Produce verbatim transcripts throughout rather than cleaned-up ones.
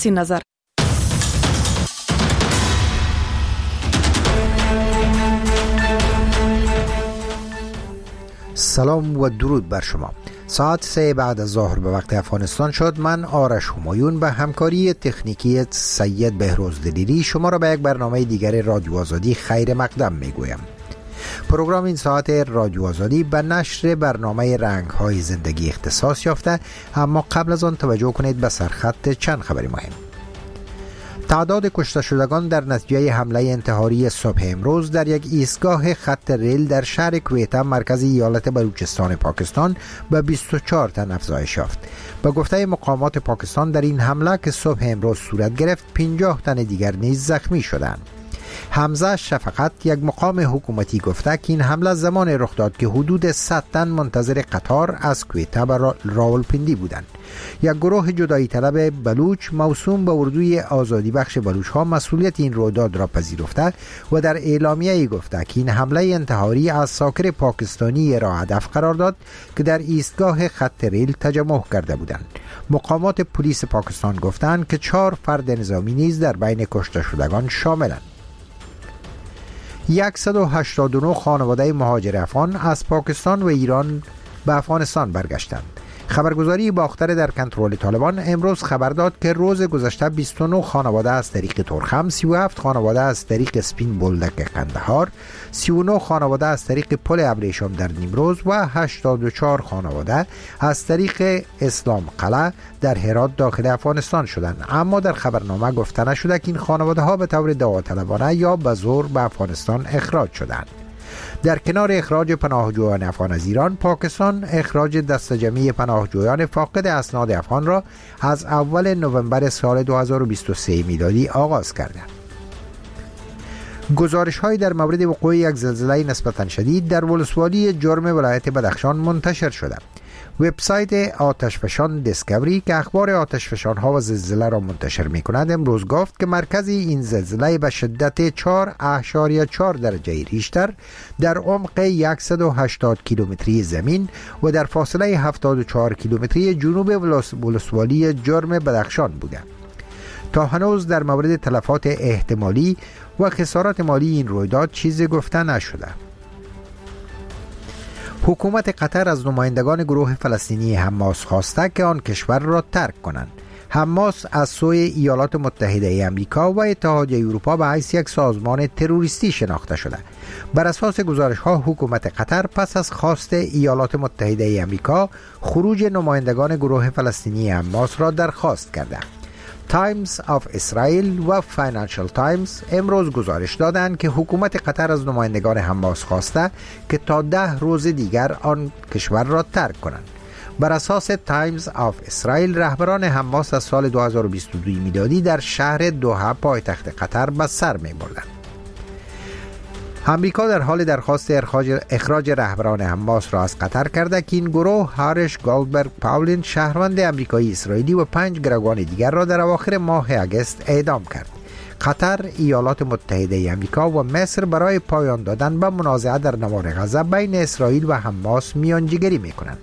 نظر. سلام و درود بر شما. ساعت سه بعد از ظهر به وقت افغانستان شد. من آرش همایون به همکاری تکنیکی سید بهروز دلیری شما را به یک برنامه دیگر رادیو آزادی خیر مقدم می گویم. پروگرام این ساعت رادیو آزادی به نشر برنامه رنگ های زندگی اختصاص یافته، اما قبل از آن توجه کنید به سرخط چند خبری مهم. تعداد کشته شدگان در نتیجه حمله انتحاری صبح امروز در یک ایستگاه خط ریل در شهر کویتا مرکز ایالت بلوچستان پاکستان به بیست و چهار تن افزایش یافت. به گفته مقامات پاکستان در این حمله که صبح امروز صورت گرفت پنجاه تن دیگر نیز زخمی شدند. حمزه شفقت، یک مقام حکومتی، گفته که این حمله زمان رخ داد که حدود صد تن منتظر قطار از کویتا به راولپندی بودند. یک گروه جدایی طلب بلوچ موسوم به اردوی آزادی بخش بلوچ ها مسئولیت این رویداد را پذیرفته و در اعلامیه گفته که این حمله انتحاری از ساکر پاکستانی را هدف قرار داد که در ایستگاه خط ریل تجمع کرده بودند. مقامات پلیس پاکستان گفتند که چهار فرد نظامی نیز در بین کشته شدگان شاملند. صد و هشتاد و نه خانواده مهاجر افغان از پاکستان و ایران به افغانستان برگشتند. خبرگزاری باختر در کنترل طالبان امروز خبر داد که روز گذشته بیست و نه خانواده از طریق ترخم، سی و هفت خانواده از طریق سپین بولدک قندهار، سی و نه خانواده از طریق پل ابریشم در نیمروز و هشتاد و چهار خانواده از طریق اسلام قلعه در هرات داخل افغانستان شدند. اما در خبرنامه گفته نشده که این خانواده ها به طور داوطلبانه یا به زور به افغانستان اخراج شدند. در کنار اخراج پناهجویان افغان از ایران، پاکستان اخراج دست جمعی پناهجویان فاقد اسناد افغان را از اول نوامبر سال دو هزار و بیست و سه میلادی آغاز کرده. گزارش‌هایی در مورد وقوع یک زلزله نسبتاً شدید در ولسوالی جرم ولایت بدخشان منتشر شده. وبسایت آتشفشان دیسکوری که اخبار آتشفشان‌ها و زلزله را منتشر می‌کند امروز گفت که مرکز این زلزله به شدت چهار اعشاریه چهار درجه ریشتر در عمق صد و هشتاد کیلومتری زمین و در فاصله هفتاد و چهار کیلومتری جنوب ولسوالی جرم بدخشان بوده. تا هنوز در مورد تلفات احتمالی و خسارات مالی این رویداد چیزی گفته نشده. حکومت قطر از نمایندگان گروه فلسطینی حماس خواسته که آن کشور را ترک کنند. حماس از سوی ایالات متحده آمریکا و اتحادیه اروپا به حیث یک سازمان تروریستی شناخته شده. بر اساس گزارش‌ها حکومت قطر پس از خواست ایالات متحده آمریکا خروج نمایندگان گروه فلسطینی حماس را درخواست کرده. تایمز آف اسرائیل و فاینانشل تایمز امروز گزارش دادند که حکومت قطر از نمایندگان حماس خواسته که تا ده روز دیگر آن کشور را ترک کنند. بر اساس تایمز آف اسرائیل رهبران حماس از سال دو هزار و بیست و دو میلادی در شهر دوحه پایتخت قطر به سر می‌بردند. امریکا در حال درخواست اخراج, اخراج رهبران حماس را از قطر کرده که این گروه هارش گولدبرگ پاولین شهروند امریکایی اسرائیلی و پنج گروگان دیگر را در اواخر ماه اگست اعدام کرد. قطر، ایالات متحده آمریکا و مصر برای پایان دادن به منازعه در نوار غزه بین اسرائیل و حماس میانجیگری میکنند.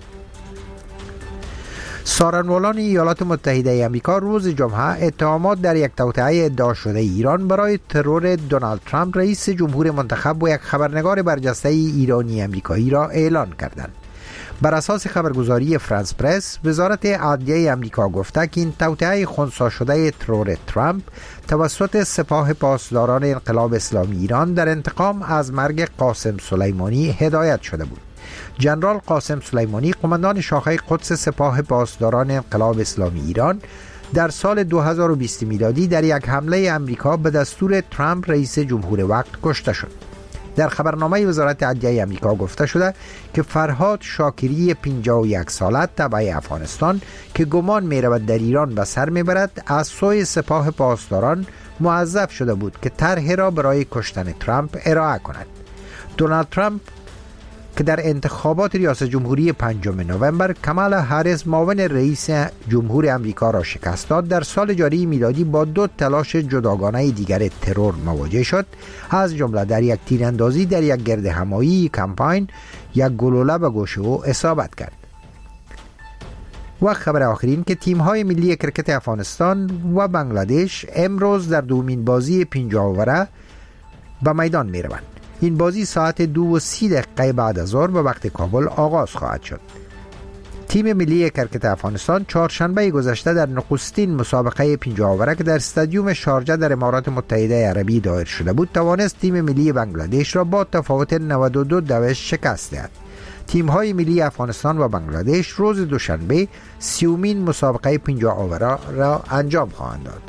سارنوالان ایالات متحده آمریکا روز جمعه اتهامات در یک توطئه ادعا شده ایران برای ترور دونالد ترامپ رئیس جمهور منتخب و یک خبرنگار برجسته ایرانی امریکایی را اعلان کردند. بر اساس خبرگزاری فرانس پرس، وزارت عدلیه آمریکا گفته که این توطئه خنثی شده ترور ترامپ توسط سپاه پاسداران انقلاب اسلامی ایران در انتقام از مرگ قاسم سلیمانی هدایت شده بود. جنرال قاسم سلیمانی، قماندان شاخه قدس سپاه پاسداران انقلاب اسلامی ایران، در سال دو هزار و بیست میلادی در یک حمله امریکا به دستور ترامپ رئیس جمهور وقت کشته شد. در خبرنامه وزارت عدلیه آمریکا گفته شده که فرهاد شاکری پنجاه و یک ساله تبع افغانستان که گمان می‌رود در ایران به سر می‌برد از سوی سپاه پاسداران موظف شده بود که طرح را برای کشتن ترامپ ارائه کند. دونالد ترامپ که در انتخابات ریاست جمهوری پنجم نوامبر کمالا هریس معاون رئیس جمهور آمریکا را شکست داد، در سال جاری میلادی با دو تلاش جداگانه دیگر ترور مواجه شد، از جمله در یک تیراندازی در یک گرد همایی کمپاین یک گلوله به گوش او اصابت کرد. و خبر آخرین که تیم‌های ملی کرکت افغانستان و بنگلادش امروز در دومین بازی پنجاه اووره به میدان می‌روند. این بازی ساعت دو و سی دقیقه بعد از ظهر به وقت کابل آغاز خواهد شد. تیم ملی کرکت افغانستان چهارشنبه گذشته در نخستین مسابقه پنجاه اووره که در استادیوم شارجه در امارات متحده عربی دایر شده بود توانست تیم ملی بنگلادش را با تفاوت نود و دو دوش شکست دهد. تیم‌های ملی افغانستان و بنگلادش روز دوشنبه سیومین مسابقه پنجاه اووره را انجام خواهند داد.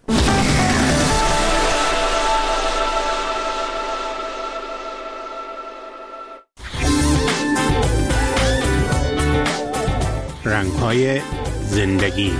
رنگ‌های زندگی.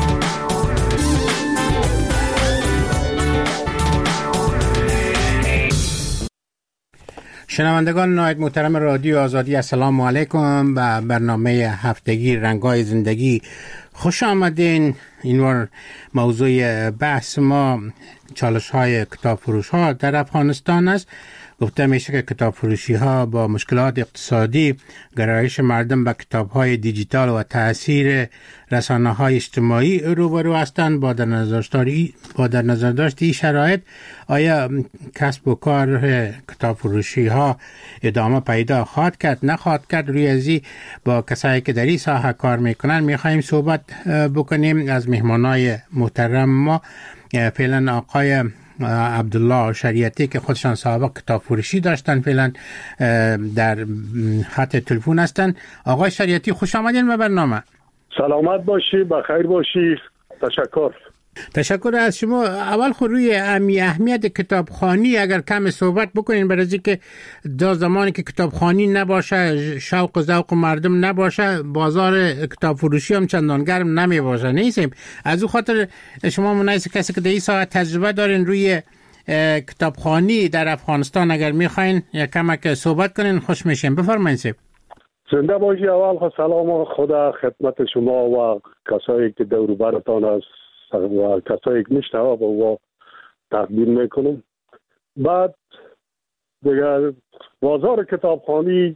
شنوندگان نهایت محترم رادیو آزادی، السلام علیکم. به برنامه هفتگی رنگ‌های زندگی خوش آمدین. اینوار موضوع بحث ما چالش‌های کتاب فروش ها در افغانستان است. گفته میشه که کتاب فروشی ها با مشکلات اقتصادی، گرایش مردم به کتاب های دیجیتال و تأثیر رسانه های اجتماعی روبرو هستند. با در نظر داشتی با در نظر داشتی شرایط آیا کسب و کار کتاب فروشی ها ادامه پیدا خواهد کرد نخواهد کرد؟ روی ازی با کسایی که در این ساحه کار میکنن میخوایم صحبت بکنیم. از مهمانای محترم ما فعلا آقای عبدالله شریعتی که خودشان سابق کتاب فروشی داشتن فعلا در خط تلفن هستن. آقای شریعتی خوش آمدین به برنامه. سلامت باشی، بخیر باشی. تشکر. تشکر از شما. اول خود روی اهمیت کتابخوانی اگر کم صحبت بکنین، برای اینکه در زمانی که کتابخوانی نباشه، شوق و ذوق مردم نباشه، بازار کتاب فروشی هم چندان گرم نمی باشه. نیستیم از او خاطر شما مناسب کسی که در این ساعت تجربه دارین روی کتابخوانی در افغانستان اگر میخواین یک کمک صحبت کنین خوش میشیم. بفرمایید. زنده باشی. اول سلام خدا خدمت شما و کسایی که دور و برتان است و کسایی که میشنوه با و تقدیم میکنم. بعد دیگر بازار کتابخوانی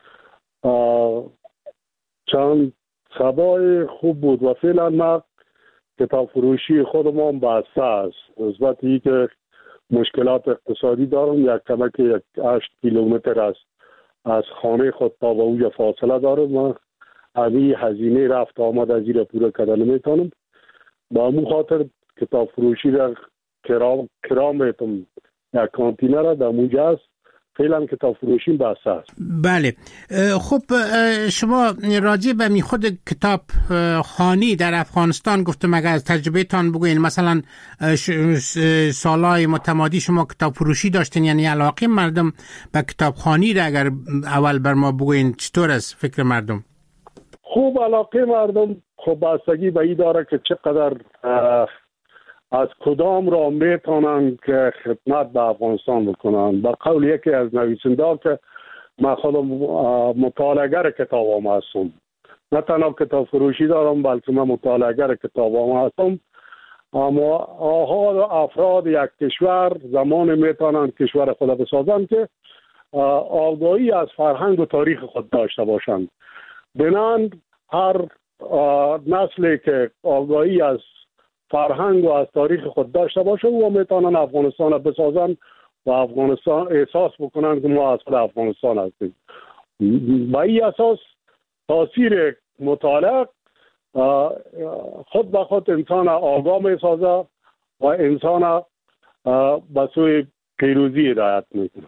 چند سبای خوب بود و فعلا ما کتاب فروشی خودمان بسته است. نسبتی که مشکلات اقتصادی دارم، یک کمک یک هشت کیلومتر است از خانه خود تا به اوج فاصله دارم و همی هزینه رفت آمد از این پورا کردن نمیتونم. با همون خاطر کتاب فروشی را کرام کرام میتونم یک کانتینر را در اونجا است. فعلا کتاب فروشی بسته است. بله. خب شما راجع به می خود کتاب خوانی در افغانستان گفتم اگر از تجربه تان بگوین، مثلا سالهای متمادی شما کتاب فروشی داشتین، یعنی علاقه مردم به کتاب خوانی را اگر اول بر ما بگوین چطور است فکر مردم؟ خوب علاقه مردم خب بستگی به این داره که چقدر از کدام را میتونن که خدمت به افغانستان بکنن. با قول یکی از نویسنده که من خودم مطالعه‌گر کتابام هستم، نه تنها کتاب فروشی دارم بلکه من مطالعه‌گر کتابام هستم. اما آها افراد یک کشور زمان میتونن کشور خود بسازن که آگاهی از فرهنگ و تاریخ خود داشته باشند. بنان هر نسلی که آگاهی از فرهنگ و از تاریخ خود داشته باشه و میتونن افغانستان بسازن و افغانستان احساس بکنن که ما اصل افغانستان هستیم. با این اساس تاثیر مطالعه خود به خود انسان آگاه میسازه و انسان به سوی پیروزی هدایت میکنه.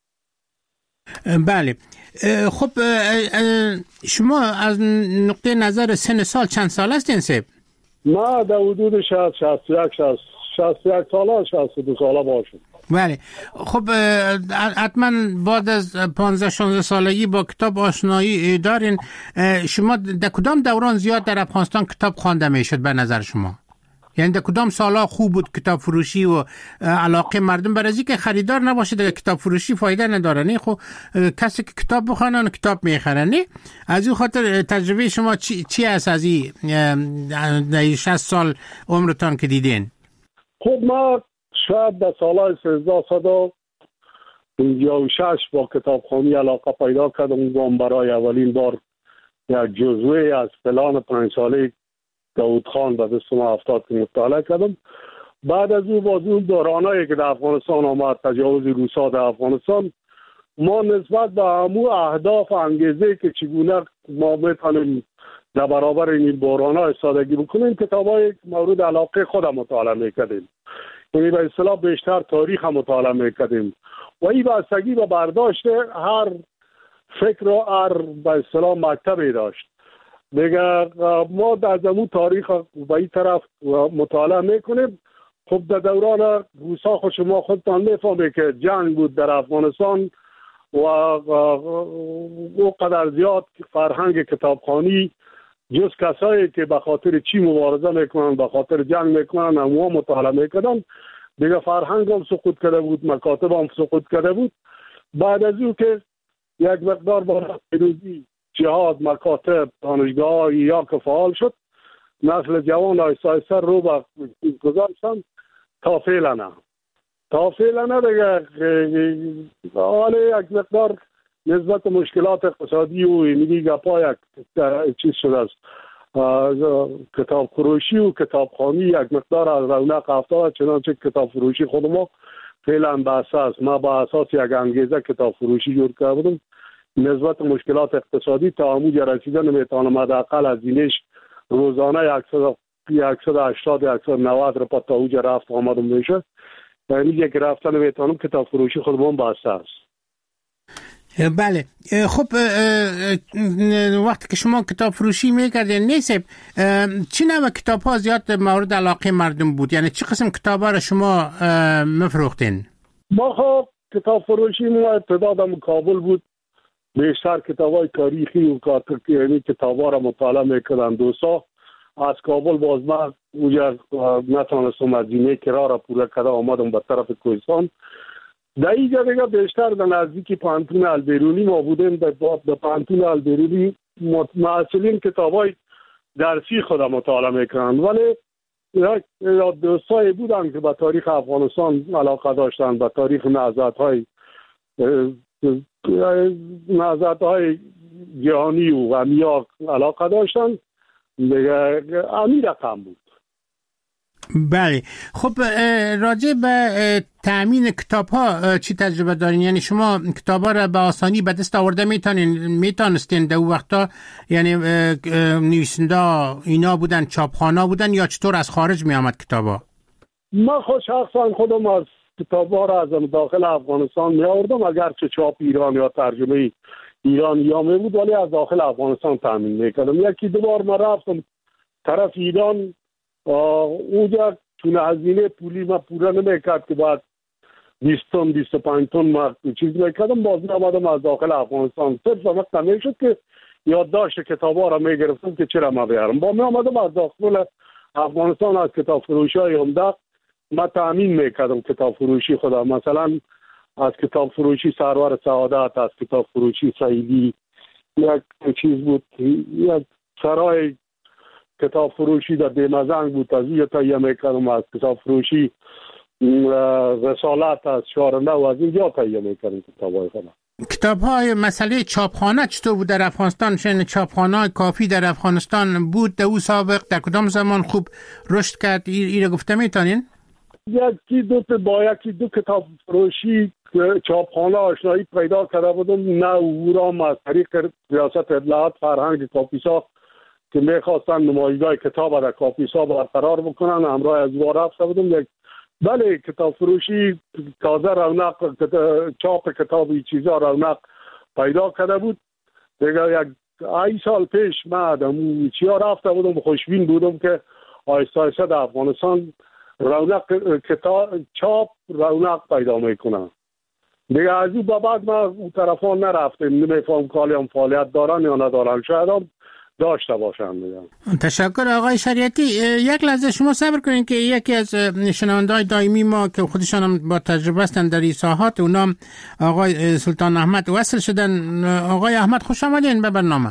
بله. خب شما از نقطه نظر سن سال چند سال هستین سیب؟ ما در حدود شصت شصت و یک شصت و یک ساله شصت و دو ساله باشم. بله. خب حتما بعد از پانزده شانزده سالگی با کتاب آشنایی دارین. شما در کدام دوران زیاد در افغانستان کتاب خوانده میشد به نظر شما؟ یعنی در کدام سالا خوب بود کتاب فروشی و علاقه مردم؟ برای اینکه خریدار نباشه در کتاب فروشی فایده نداره. نه خب کسی که کتاب بخونه کتاب میخره. نه از این خاطر تجربه شما چی چی است از این شصت سال عمرتان که دیدین؟ خب ما شاید در سالهای سیزده صد پنجاه و شش با کتابخوانی علاقه پیدا کردم و برای اولین بار یک جزوه از پلان پنج ساله داود خان به دست ما افتاد که مطالعه کردم. بعد از اون باز اون دورانایی که در افغانستان آمد، تجاوز روسا در افغانستان، ما نسبت به همون اهداف انگیزه که چگونه ما میتونیم در برابر این بحران‌ها ایستادگی بکنیم، کتابای مورد علاقه خودم مطالعه میکردیم. یعنی به اصطلاح بیشتر تاریخ هم مطالعه میکردیم و این بستگی به برداشت هر فکر و هر به اصطلاح مکتبی داشت. دیگه ما در زمون تاریخ به این طرف مطالعه میکنیم. خب در دوران روسا خود شما خودتان میفهمید که جنگ بود در افغانستان و او قدر زیاد فرهنگ کتابخوانی جز کسایی که به خاطر چی مبارزه میکنن، به خاطر جنگ میکنن، همو مطالعه میکنن، دیگه فرهنگ هم سقوط کرده بود، مکاتب هم سقوط کرده بود. بعد از او که یک مقدار برای پیروزی جهاد، مکاتب، دانشگاه یا که فعال شد، نسل جوان آیسته آیسته رو به گذاشتن تا فعلا نه تا فعلا نه دیگه. حالا یک مقدار نسبت مشکلات اقتصادی و اینی گپا یک چیز شده است، کتاب فروشی و کتابخوانی یک مقدار از رونق افتاد، چنانچه کتاب فروشی خود ما فعلا به اساس ما به اساس یک انگیزه کتاب فروشی جور کرده بودم. نسبت مشکلات اقتصادی تا همونجا رسیدن میتونم حداقل از اینش روزانه صد و هشتاد صد و نود رو تا اونجا رفت آمدم میشه. یعنی یک رفتن میتونم کتاب فروشی خود ما به اساس. بله. خب وقتی که شما کتاب فروشی میکردین نیست، چی نوع کتاب ها زیاد مورد علاقه مردم بود؟ یعنی چه قسم کتاب ها را شما مفروختین؟ ما خب کتاب فروشی ما ابتدا کابل بود، بیشتر کتاب های تاریخی و یعنی کتاب ها را مطالعه میکردن. دوستا از کابل باز من اونجا نتونستم از اینه کرا را پوره کرده آمدم به طرف کوهستان. در اینجا دیگه بیشتر در نزدیکی پانتون البیرونی ما بودیم. در پانتون البیرونی معلولین کتاب های درسی خود مطالعه میکنن، ولی دوستایی بودن که به تاریخ افغانستان علاقه داشتن، به تاریخ نهضت های نهضت های جهانی و غمیا علاقه داشتن دیگه. امیر رقم بود. بله. خب راجع به تأمین کتاب ها چی تجربه دارین؟ یعنی شما کتاب ها را به آسانی به دست آورده میتونین میتونستین در اون وقتا؟ یعنی نویسنده اینا بودن، چاپخانه بودن، یا چطور از خارج می آمد کتاب ها؟ من خود شخصا خودم از کتاب ها را از داخل افغانستان می آوردم، اگرچه چاپ ایران یا ترجمه ایران یا می بود، ولی از داخل افغانستان تأمین میکردم. یکی دو بار من رفتم طرف ایران، اونجا چون هزینه پولی ما پورا نمیکرد که بعد بیست تن بیست و پنج تن ما چیز میکردم، باز آمدم از داخل افغانستان. صرف وقت نمیشد که یادداشت کتاب ها را میگرفتم که چرا ما بیارم. با می آمدم از داخل افغانستان از کتاب فروشی های عمده ما تأمین میکردم کتاب فروشی خدا. مثلا از کتاب فروشی سرور سعادت، از کتاب فروشی سعیدی، یک چیز بود، یک سرای کتاب فروشی در دیمزنگ بود، از این تهیه میکردم. از کتاب فروشی رسالت از شارنده و از اینجا تهیه میکردم کتاب های خدا. کتاب های مسئله چاپخانه چطور بود در افغانستان؟ چون چاپخانه کافی در افغانستان بود در او سابق؟ در کدام زمان خوب رشد کرد؟ این گفته میتونین؟ یکی دو تا با یکی دو کتاب فروشی چاپخانه آشنایی پیدا کرده بودم. نه اورام از طریق ریاست اطلاعات فرهنگ کاپیسا که میخواستن نمایشگاه کتاب در کاپیسا برقرار بکنن، همراه از وار رفته بودم. یک بله کتاب فروشی تازه رونق، چاپ کتابی چیزا رونق پیدا کرده بود دیگه. یک ای سال پیش من چیا رفته بودم، خوشبین بودم که آیسته آیسته در افغانستان رونق کتاب چاپ رونق پیدا میکنن دیگه. از این بعد ما اون طرفان نرفتیم، نمیفهم کالی هم فعالیت دارن یا ندارن، شاید هم داشته باشن دیگه. تشکر آقای شریعتی. یک لحظه شما صبر کنین که یکی از شنونده‌های دائمی ما که خودشان هم با تجربه هستند در این ساحات، اونام آقای سلطان احمد وصل شدن. آقای احمد خوش آمدین به برنامه.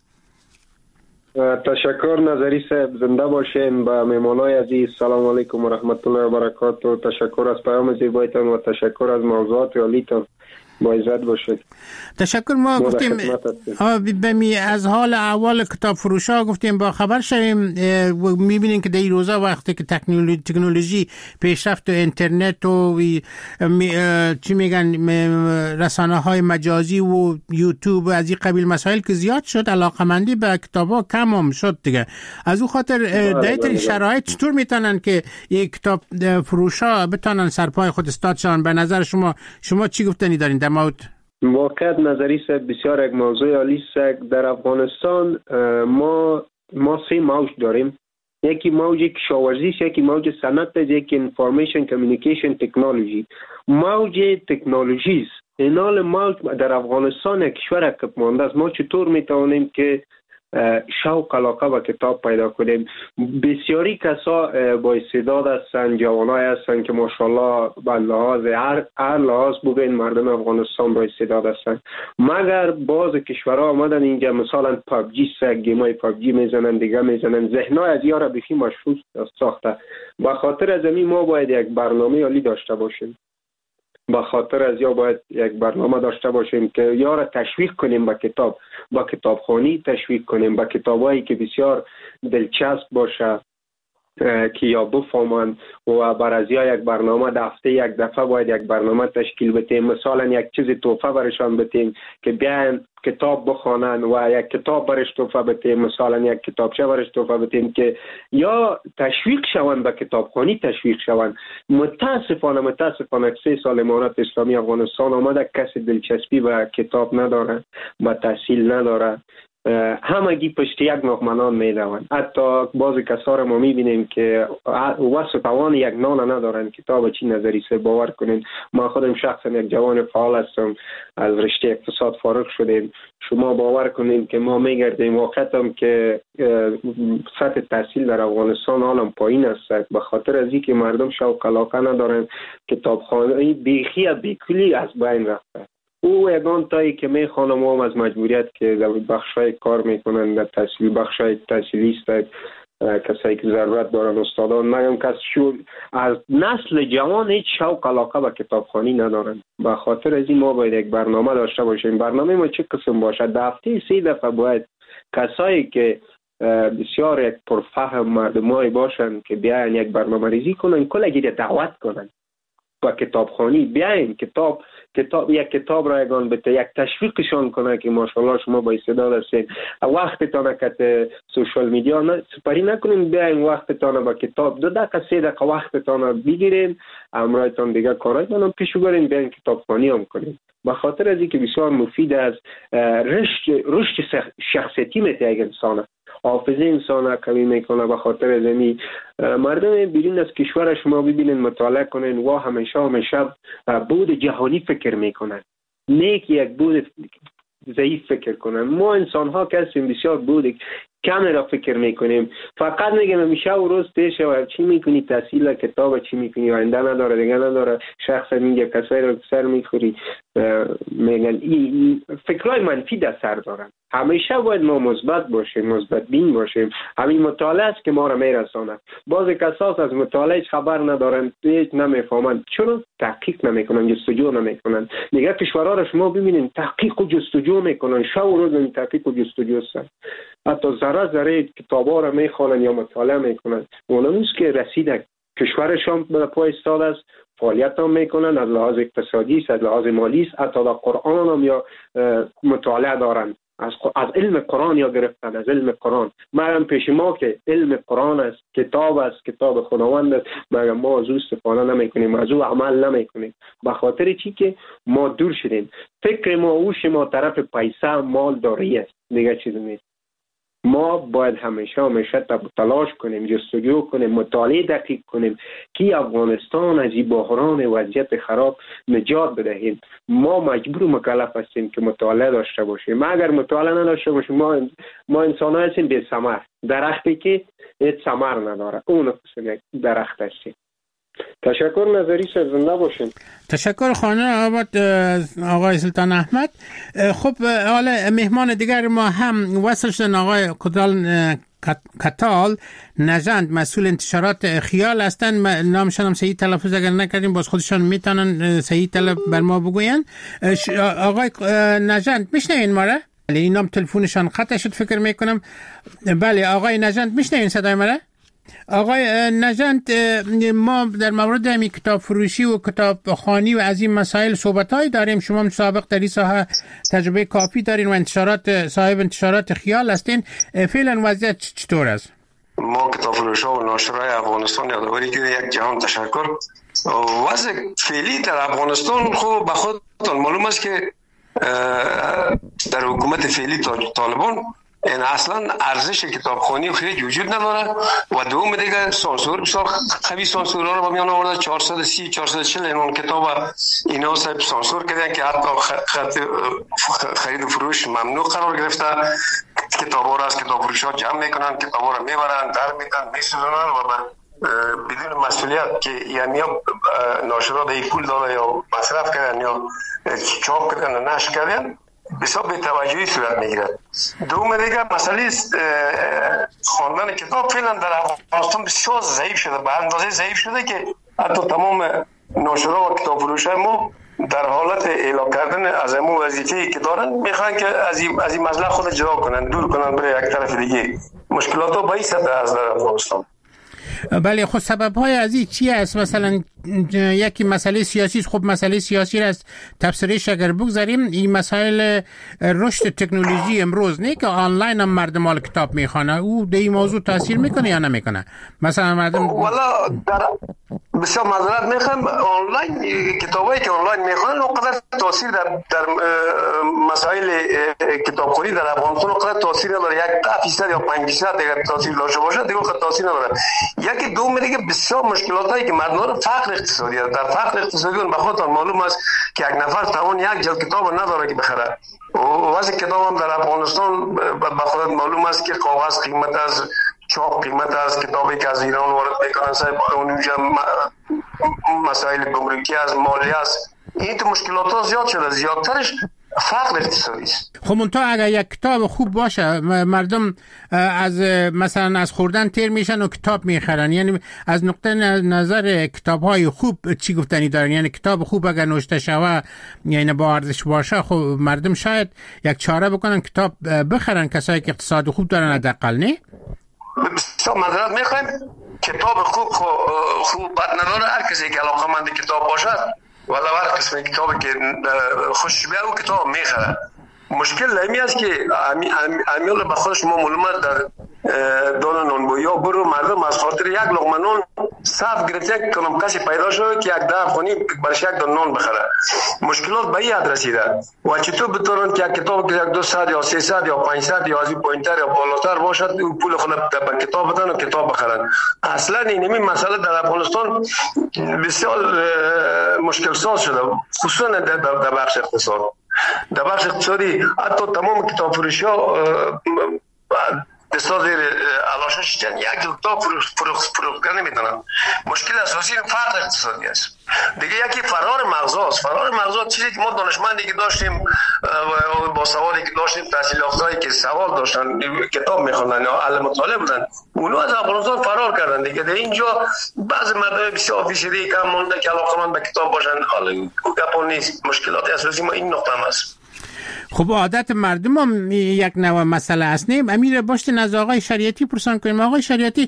تشکر نظری صاحب، زنده باشین. با مهمانای عزیز سلام علیکم و رحمت الله و برکاته. تشکر از پیام زیبایتان و تشکر از موضوعات عالیتان. با عزت باشید. تشکر. ما گفتیم بمی از حال اول کتاب فروشا گفتیم با خبر شویم. میبینیم که در این روزا وقتی که تکنولوژی تکنولوژی پیشرفت و اینترنت و چی میگن رسانه های مجازی و یوتیوب از این قبیل مسائل که زیاد شد، علاقمندی به کتابا کم هم شد دیگه. از اون خاطر در این شرایط چطور میتونن که یک کتاب فروشا بتونن سرپای خود استاد شون؟ به نظر شما شما چی گفتنی دارین در مورد؟ واقعا نظری است بسیار یک موضوع عالی است. در افغانستان ما ما سه موج داریم. یکی موج کشاورزی است، یکی موج صنعت است، یکی انفورمیشن کمیونیکیشن تکنولوژی. موج تکنولوژی است. اینال موج در افغانستان کشور عقب مانده است. ما چطور میتوانیم که شوق علاقه به کتاب پیدا کنیم؟ بسیاری کسا با استعداد هستند، جوانای هستند که ماشاءالله به لحاظ هر هر لحاظ بگین مردم افغانستان با استعداد هستند، مگر بعض کشورها آمدن اینجا مثلا پابجی سگ گیمای پابجی میزنن، دیگه میزنن، ذهنای از یارا بخی مشروط ساخته. به خاطر از این ما باید یک برنامه عالی داشته باشیم. با خاطر از یا باید یک برنامه داشته باشیم که یا را تشویق کنیم به کتاب، با کتابخوانی تشویق کنیم، با کتابایی که بسیار دلچسب باشه که یا بفهمن و بر از یا یک برنامه در هفته یک دفعه باید یک برنامه تشکیل بدیم. مثلا یک چیز تحفه برشان بدیم که بیاین کتاب بخوانن و یک کتاب برش تحفه بدیم، مثلا یک کتابچه برش تحفه بدیم که یا تشویق شوند به کتابخوانی تشویق شوند. متاسفانه متاسفانه سه سال امارت اسلامی افغانستان آمده کسی دلچسپی به کتاب نداره، به تحصیل نداره، همگی پشت یک ناخمنان میدوند. حتی بعضی کسا را ما میبینیم که واسه توان یک نان ندارن. کتاب چی نظری سه باور کنین. ما خودم شخصا یک جوان فعال هستم، از رشته اقتصاد فارغ شدیم. شما باور کنین که ما میگردیم واقعا که سطح تحصیل در افغانستان حالا پایین است به خاطر از اینکه مردم شوق علاقه ندارن. کتابخوانی بیخی بیکلی از بین رفته. او یگان تایی که می خانم هم از مجبوریت که در بخشای کار میکنن در تحصیل بخشای تحصیلی است، کسایی که ضرورت دارن استادان، مگم کس شو از نسل جوان هیچ شوق علاقه به کتابخوانی ندارن. به خاطر از این ما باید یک برنامه داشته باشیم. برنامه ما چه قسم باشه؟ در هفته سه دفعه باید کسایی که بسیار یک پرفهم مردمایی باشن که بیاین یک برنامه ریزی کنن، کلگی دعوت کنن با کتابخوانی. بیاین کتاب کتاب یک کتاب رایگان بده، یک تشویقشان کنه که ماشاءالله شما با استعداد هستین. وقتتان که سوشال میدیا نه سپری نکنین، بیاین وقتتان با کتاب دو دقیقه سه دقیقه وقتتان بگیرین، امرایتان دیگه کارایتان هم پیش ببرین، بیاین کتابخوانی هم کنین. به خاطر از اینکه بسیار مفید است. رشد رشد شخصیتی میته یک انسان، حافظه انسان قوی میکنه. به خاطر از این مردم بیرون از کشور شما ببینین، مطالعه کنین و همیشه همیشه بود جهانی فکر میکنن، نیک یک بود ضعیف فکر کنن. ما انسان ها که هستیم بسیار بود کم را فکر میکنیم. فقط میگم همیشه و روز پیش و چی میکنی تحصیل کتاب، چی میکنی آینده نداره دیگه نداره. شخص میگه کسایی رو سر میخوری میگن این فکرای منفی در سر دارن. همیشه باید ما مثبت باشیم، مثبت بین باشیم. همین مطالعه است که ما را میرساند. بعض کساس از مطالعه خبر ندارن، هیچ نمیفهمن، چرا تحقیق نمیکنن، جستجو نمیکنن. دیگه کشورها را شما ببینید تحقیق و جستجو میکنن، شب و روز این تحقیق و جستجو هستن. حتی ذره ذره کتابا را میخوانن یا مطالعه میکنن. اونم نیست که رسیده کشورشان به پای استاد است، فعالیت هم میکنن، از لحاظ اقتصادی است، از لحاظ مالی است، حتی در قرآن هم یا مطالعه دارن، از از علم قرآن یا گرفتن از علم قرآن. مگم پیش ما که علم قرآن است، کتاب است، کتاب خداوند است، مگم ما از او استفاده نمیکنیم، از او عمل نمیکنیم. به خاطر چی که ما دور شدیم. فکر ما اوش ما طرف پیسه مال داری است، دیگه چیزی نیست. ما باید همیشه همیشه تلاش کنیم، جستجو کنیم، مطالعه دقیق کنیم که افغانستان از این بحران وضعیت خراب نجات بدهیم. ما مجبور مکلف هستیم که مطالعه داشته باشیم. ما اگر مطالعه نداشته باشیم ما ما انسان هستیم بی ثمر. درختی که هیچ ثمر نداره، اون قسم یک درخت هستیم. تشکر نظری شد، زنده باشین. تشکر خانه آباد آقای سلطان احمد. خب حالا مهمان دیگر ما هم وصل شدن، آقای کدال کتال نژند مسئول انتشارات خیال هستند. نامشان هم صحیح تلفظ اگر نکردیم باز خودشان میتونن صحیح تلفظ بر ما بگوین. آقای نژند میشنوین ما را؟ بله این نام تلفونشان قطع شد فکر میکنم. بله آقای نژند میشنوین صدای ما را؟ آقای نژند ما در مورد همین کتاب فروشی و کتاب خوانی و از این مسائل صحبت‌هایی داریم. شما سابق در این ساحه تجربه کافی دارین و انتشارات صاحب انتشارات خیال هستین. فعلا وضعیت چطور است؟ ما کتاب فروش‌ها و ناشرای افغانستان یادآوری کرده یک جهان تشکر. وضع فعلی در افغانستان خب به خودتان معلوم است که در حکومت فعلی طالبان این اصلا ارزش کتابخوانی خیلی وجود نداره و دوم دیگه سانسور بسیار قوی سانسورها رو با میان آورده. چهارصد و سی چهارصد و چهل این کتاب اینا صاحب سانسور کردن که حتی خط خرید و فروش ممنوع قرار گرفته. کتابا رو از کتاب فروش‌ها جمع میکنن، کتابا رو میبرن در میدن میسوزونن و بدون مسئولیت که یعنی ناشرا به پول داده یا مصرف کردن یا چاپ کردن و نشر کردن بسیار به توجهی صورت میگیرد. دوم دیگه مسئله خواندن کتاب فعلا در افغانستان بسیار ضعیف شده، به اندازه ضعیف شده که حتی تمام ناشرا و کتاب فروش‌های ما در حالت اعلام کردن از امو وظیفه‌ای که دارن میخوان که از این از این مسئله خود جدا کنن، دور کنن برای یک طرف دیگه. مشکلات ها به این سطح از در افغانستان. بله خب سبب های از این چی است؟ مثلا یکی مسئله سیاسی است. خب مسئله سیاسی را از تفسیرش اگر بگذاریم این مسائل رشد تکنولوژی امروز نه که آنلاین هم مردم حال کتاب میخوانه، او به این موضوع تاثیر میکنه یا نمیکنه؟ مثلا مردم والا در بسیار معذرت میخوام آنلاین کتابایی که آنلاین میخوانن اونقدر تاثیر در در مسائل کتابخوانی در افغانستان اونقدر تاثیر نداره. یک درصد یا پنج درصد دیگه تاثیر داشته باشه دیگه اونقدر تاثیر نداره. یکی دوم دیگه بسیار مشکلاتایی که مردم رو فقر اقتصادی در فقر اقتصادی اون به خودتان معلوم است که یک نفر توان یک جلد کتاب نداره که بخره. و واسه کتاب هم در افغانستان به خودت معلوم است که کاغذ قیمت از چاپ قیمت از کتابی که از ایران وارد میکنن صاحب اونجا مسائل گمرکی از مالیه است. این تو مشکلات ها زیاد شده، زیادترش فقر اقتصادی است. خب منتها اگر یک کتاب خوب باشه مردم از مثلا از خوردن تیر میشن و کتاب میخرن. یعنی از نقطه نظر کتاب های خوب چی گفتنی دارن؟ یعنی کتاب خوب اگر نوشته شوه یعنی با ارزش باشه خب مردم شاید یک چاره بکنن کتاب بخرن، کسایی که اقتصاد خوب دارن حداقل. نه بسیار معذرت میخوایم کتاب خوب خوب بد نداره. هر کسی که علاقه‌مند کتاب باشه ولی هر قسم کتابی که خوش بیاد او کتاب میخره. مشکل همی است که امیال به خودش ما معلومات در دان نانبویی یا برو مردم از خاطر یک لقمه نان صف گرفته کنم کسی پیدا شده که یک ده افغانی برش یک دان نان بخره. مشکلات به این حد رسیده و چطور بتونن که یک کتاب که یک دو صد یا سیصد یا پانصد یا از این پایینتر یا بالاتر باشد پول خود به کتاب بدن و کتاب بخرن. اصلا این مسئله در افغانستان بسیار مشکل ساز شده، خصوصا در بخش اقتصاد. در بخش اقتصادی حتی تمام کتاب فروشی ها دستا زیر علاشه شدن یک کتاب فروختن نمیتونن. مشکل اساسی فقر اقتصادی است. دیگه یکی فرار مغزاست. فرار مغزا چیزی که ما دانشمندی که داشتیم با سوادی که داشتیم تحصیل یافته‌ای که سواد داشتن کتاب میخوندن یا اهل مطالعه بودن اونها از افغانستان فرار کردن. دیگه در اینجا بعضی مردم بسیار فیصدی کم مونده که علاقه‌مند به کتاب باشن. حالا گپ نیست. مشکلات اساسی ما این نقطه هم است. خب عادت مردم هم یک نوع مسئله است. نه امیر باشتین از آقای شریعتی پرسان کنیم. آقای شریعتی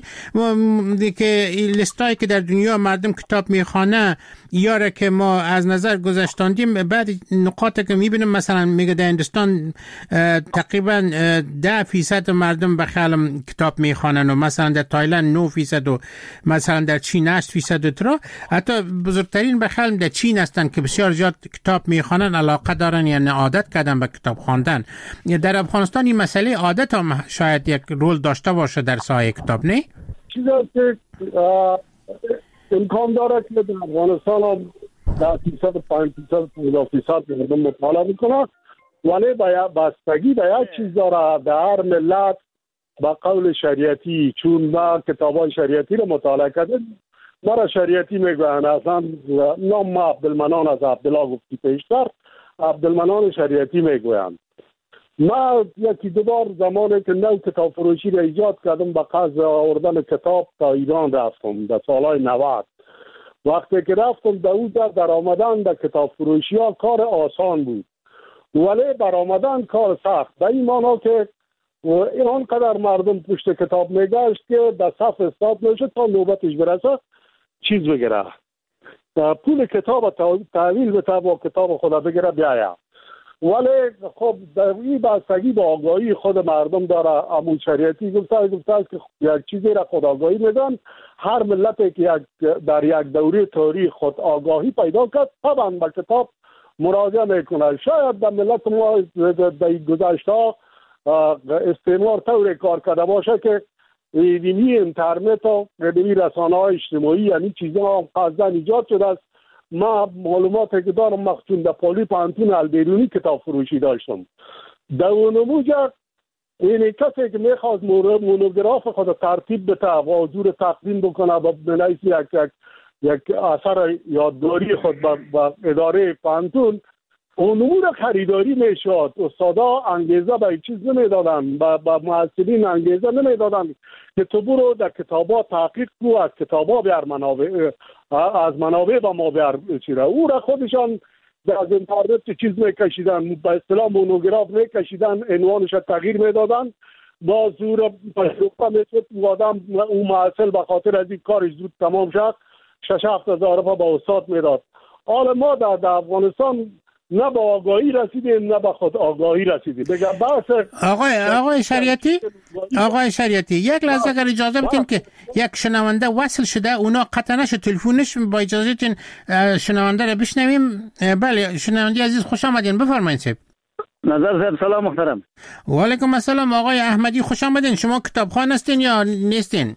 که لیستایی که در دنیا مردم کتاب میخوانه یاره که ما از نظر گذاشتاندیم بعد نقاطی که میبینیم مثلا میگه در هندوستان تقریبا ده فیصد مردم بخیالم کتاب میخوانن و مثلا در تایلند نه فیصد و مثلا در چین هشت فیصد و ترا حتی بزرگترین بخیالم در چین هستن که بسیار زیاد کتاب میخوانن، علاقه دارن یعنی عادت کردن به کتاب خواندن. در افغانستان این مسئله عادت هم شاید یک رول داشته باشه در ساحه کتاب. نه چیزی که امکان داره که در افغانستان هم ده فیصد پنج فیصد پانزده فیصد مردم مطالعه میکنن، ولی بستگی به یک چیز داره در هر ملت با قول شریعتی. چون ما کتابای شریعتی رو مطالعه کردیم، مرا شریعتی میگوین اصلا نام ما عبدالمنان از عبدالله گفتی پیشتر عبدالمنان شریعتی میگوین. ما یکی دو بار زمانی که نو کتاب فروشی را ایجاد کردم با قصد آوردن کتاب تا ایران رفتم در سالهای نود. وقتی که رفتم در اون در آمدن در کتاب فروشی ها کار آسان بود، ولی بر آمدن کار سخت. به این مانا که اینقدر مردم پشت کتاب میگشت که در صف استاد نشد تا نوبتش برسه چیز بگیره، پول کتاب تحویل بده و کتاب خدا بگیره بیاید. ولی خب در این بستگی با آگاهی خود مردم داره. امون شریعتی گفته گفته که یک چیزی را خود آگاهی میدن. هر ملتی که یک در یک دوره تاریخ خود آگاهی پیدا کرد طبعا به کتاب مراجعه میکنه. شاید در ملت ما در گذشته استعمار طور کار کرده باشه که اینی اینترنت و اینی رسانه های اجتماعی یعنی چیزا هم قصدن ایجاد شده است. ما معلوماتی که دارم مخصوص در پالی پانتون البیرونی کتاب فروشی داشتم. در اون موجه این کسی که میخواست مونوگراف خود ترتیب بده و حضور تقدیم بکنه و بنویس یک یک یک اثر یادداری خود با اداره پانتون، اون امور خریداری میشد. استادا انگیزه به چیز نمیدادن، با محصلین انگیزه نمیدادن که تو برو در کتابا تحقیق کو، از کتابا بیار منابع، از منابع با ما بیار چیره. او را خودشان از اینترنت چیز میکشیدن، به اصطلاح مونوگراف میکشیدن، عنوانش تغییر میدادن. با زور پشتوقا میشد و آدم اون محصل به خاطر از این کارش زود تمام شد شش هفت هزار روپیه با استاد میداد. حالا ما در, در افغانستان نه با آگاهی رسیدیم نه با خود آگاهی رسیدیم. بگم بحث آقای آقای شریعتی آقای شریعتی یک لحظه اگر اجازه بدین که یک شنونده وصل شده، اونا قطع نشه تلفنش، با اجازهتون شنونده رو بشنویم. بله شنونده عزیز خوش آمدین، بفرمایید. صاحب نظر صاحب سلام محترم. و علیکم السلام آقای احمدی، خوش آمدین. شما کتابخوان هستین یا نیستین؟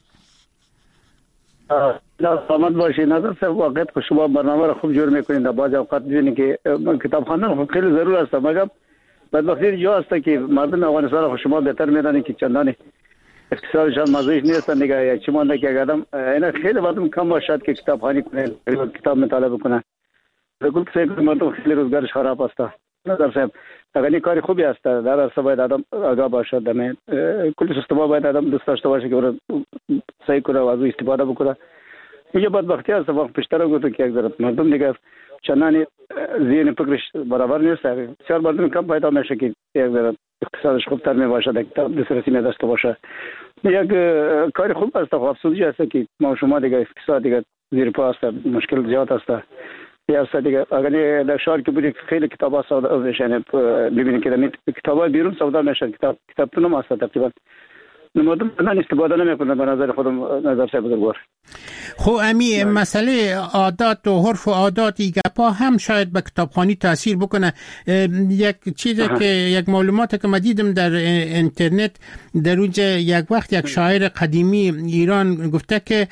سلامت باشید. نظر صاحب واقعیت که شما برنامه را خوب جور میکنید. در بعض اوقات میبینید که کتاب خواندن خیلی ضرور است، مگر بدبختی جا است که مردم افغانستان را شما بهتر میدانید که چندانی اقتصادشان مزایش نیستن دیگه. یک چی مانده که آدم اینا خیلی مردم کم باشد که کتابخوانی کنه، کتاب مطالعه بکنه. بگو که مردم خیلی روزگارش خراب است. نظر صاحب اگر کاری خوبی است در اصل باید آدم آگاه باشد. دم کلی سیستم باید آدم دوست داشته باشه که صحیح کنه و از استفاده بکنه. میگه بدبختی است. وقت پیشتر گفتم که یک ذره مردم دیگه چنانی ذهن فکرش برابر نیست. بسیار مردم کم پیدا میشه که یک ذره اقتصادش خوبتر می باشد، کتاب دسترسی می داشته باشه. یک کاری خوب است. افسوسی است که ما شما دیگه اقتصاد دیگه زیر پا است، مشکل زیاد است. یا است دیگه اگر در شهر که بودید خیلی کتابا سودا میشن، ببینید که کتابا بیرون سودا میشن، کتاب کتابتون هم هست تقریبا مردم نه استفاده نمیکنن. به نظر خودم نظر صاحب بزرگوار. خب امی مسئله عادات و عرف و عادات گپا هم شاید به کتابخوانی تاثیر بکنه. یک چیزی که یک معلوماتی که من دیدم در اینترنت در اونجا یک وقت یک شاعر قدیمی ایران گفته که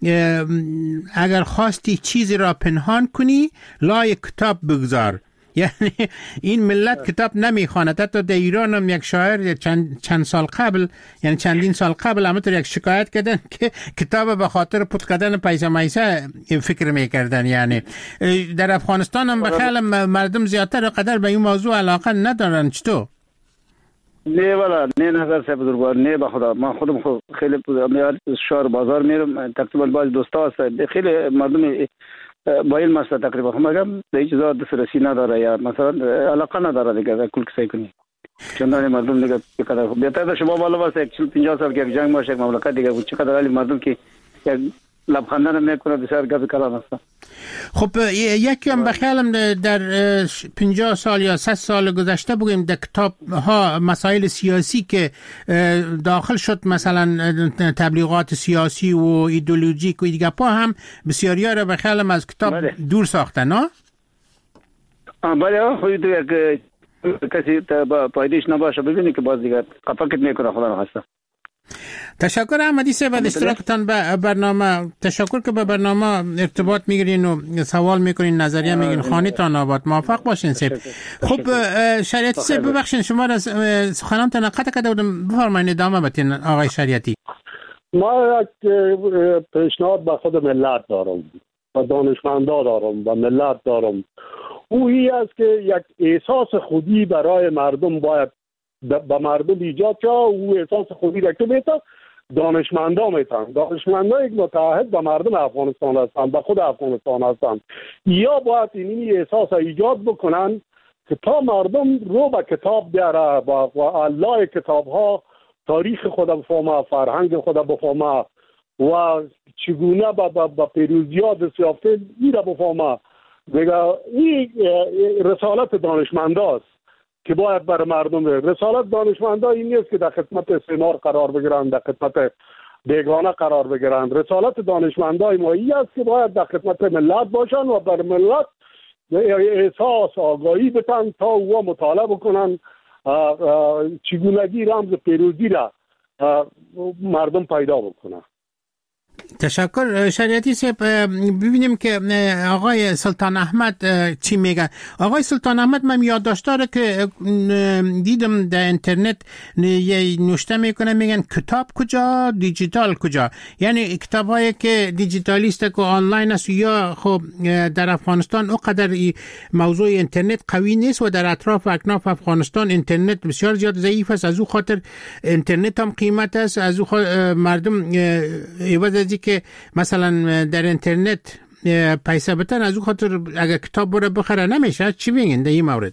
اگر خواستی چیزی را پنهان کنی لای کتاب بگذار. یعنی این ملت کتاب نمیخواند. حتی در ایران هم یک شاعر چند, چند سال قبل، یعنی چندین سال قبل همونطور یک شکایت کردن که کتاب به خاطر پوت کردن پیسه میسه فکر میکردن. یعنی در افغانستان هم بخیال مردم زیادتر قدر به این موضوع علاقه ندارن. چطور؟ نه والا نه نظر صاحب بزرگوار، نه به خدا. من خودم خود خیلی میاد شهر بازار میرم، تقریبا باز دوستا هست خیلی مردم با این مسئله تقریبا هم مگم به هیچ چیزا دسترسی نداره یا مثلا علاقه نداره دیگه کل کسی کنی. چندان مردم دیگه چقدر بهتر شما بالا واسه یک چهل پنجاه سال که یک جنگ باشه یک مملکت دیگه چقدر علی مردم که یک لبخندن میکنه بسیار گپ کلام است. خب یکی هم بخیالم در پنجاه سال یا ست سال گذشته بگیم در کتاب ها مسائل سیاسی که داخل شد، مثلا تبلیغات سیاسی و ایدئولوژیک و دیگه پا هم بسیاری ها را بخیالم از کتاب بله. دور ساختن. نه؟ بله خود یک کسی با پایدیش نباشه ببینی که باز دیگه قفاکت میکنه خدا نخواسته. تشکر احمدی صاحب از اشتراکتان به برنامه. تشکر که به برنامه ارتباط میگیرین و سوال میکنین، نظریه میگین. خانیتان آباد، موفق باشین صاحب. خب شریعتی صاحب ببخشین شما را سخنانتان قطع کرده بودم، بفرمایید ادامه بدین آقای شریعتی. ما یک پیشنهاد به خود ملت دارم و دانشمندا دارم و ملت دارم. او این است که یک احساس خودی برای مردم باید به مردم ایجاد شد، او احساس خوبی را که میتن دانشمندا میتن دانشمندا یک متعهد به مردم افغانستان هستند، به خود افغانستان هستند. یا باید این احساس ایجاد بکنن که تا مردم رو به کتاب بیاره و الله کتاب ها تاریخ خود بفهمه، فرهنگ خود بفهمه و چگونه به پیروزی ها دست یافته این را بفهمه. دیگه این رسالت دانشمندا است که باید بر مردم بره. رسالت دانشمندا این نیست که در خدمت استعمار قرار بگیرن، در خدمت بیگانه قرار بگیرن. رسالت دانشمندای ما این است که باید در خدمت ملت باشن و بر ملت احساس آگاهی بتن تا او مطالعه بکنن چگونگی رمز پیروزی را مردم پیدا بکنن. تشکر. شریعتی صاحب، ببینیم که آقای سلطان احمد چی میگن. آقای سلطان احمد من یادداشت داره که دیدم در اینترنت یه نوشته میکنه، میگن کتاب کجا دیجیتال کجا، یعنی کتابایی که دیجیتالیست که آنلاین است یا خب در افغانستان اونقدر موضوع اینترنت قوی نیست و در اطراف و اکناف افغانستان اینترنت بسیار زیاد ضعیف است، از او خاطر اینترنت هم قیمت است، از او مردم عوض که مثلا در اینترنت پیسه بتن از او خاطر اگر کتاب بره بخره نمیشه. چی بگین در این مورد؟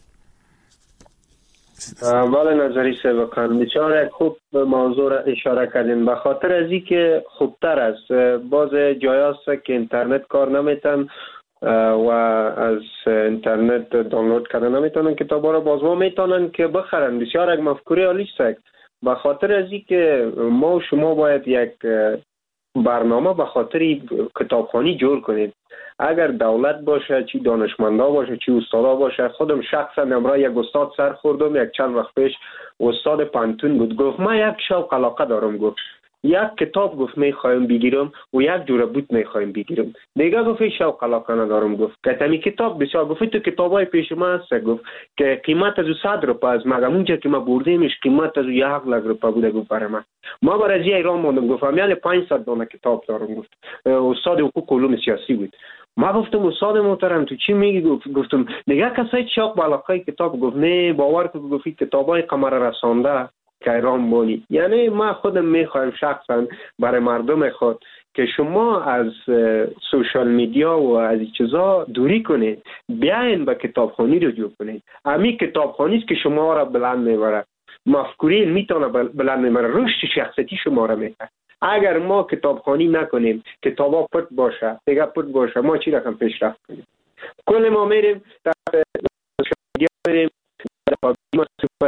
بله نظری سبقان بسیار خوب موضوع را اشاره کردین. به خاطر از این که خوبتر است باز جای است که اینترنت کار نمیتن و از اینترنت دانلود کردن نمیتونن کتابا را، باز ما میتونن که بخرن. بسیار یک مفکوره عالی است. به خاطر از این که ما و شما باید یک برنامه به خاطر کتابخوانی جور کنید. اگر دولت باشه، چی دانشمندا باشه، چی استادا باشه. خودم شخصا امروز یک استاد سر خوردم، یک چند وقت پیش استاد پانتون بود، گفت ما یک شوق علاقه دارم، گفت یک کتاب گفت میخوایم بگیرم و یک جوره بوت میخوایم بگیرم. دیگه گفت شوق علاقه ندارم، گفت که تمی کتاب بسیار، گفت تو کتابای پیش ما هست، گفت که قیمت از صد روپیه از مگم اونجا که ما بردیمش قیمت از یک لک روپیه بوده. گفت برای من ما برای ایران موندم، گفت امیال پانصد دانه کتاب دارم. گفت استاد حقوق علوم سیاسی بود. ما گفتم استاد محترم تو چی میگی؟ گفت گفتم دیگه کسای شوق علاقه کتاب، گفت نه باور کن، گفت کتابای قمر رسانده که ایران بانی. یعنی ما خودم میخوایم شخصا برای مردم خود که شما از سوشال میدیا و از این چیزا دوری کنید، بیاین به کتابخوانی رجوع کنید. امی کتابخوانی است که شما را بلند میبره، مفکوری میتونه بلند میبره، رشد شخصیتی شما را میکنه. اگر ما کتابخوانی نکنیم، کتابا پت باشه، دیگه پت باشه، ما چی رقم پیشرفت کنیم؟ کل ما میریم در سوشال میدیا، میریم در ما سوپر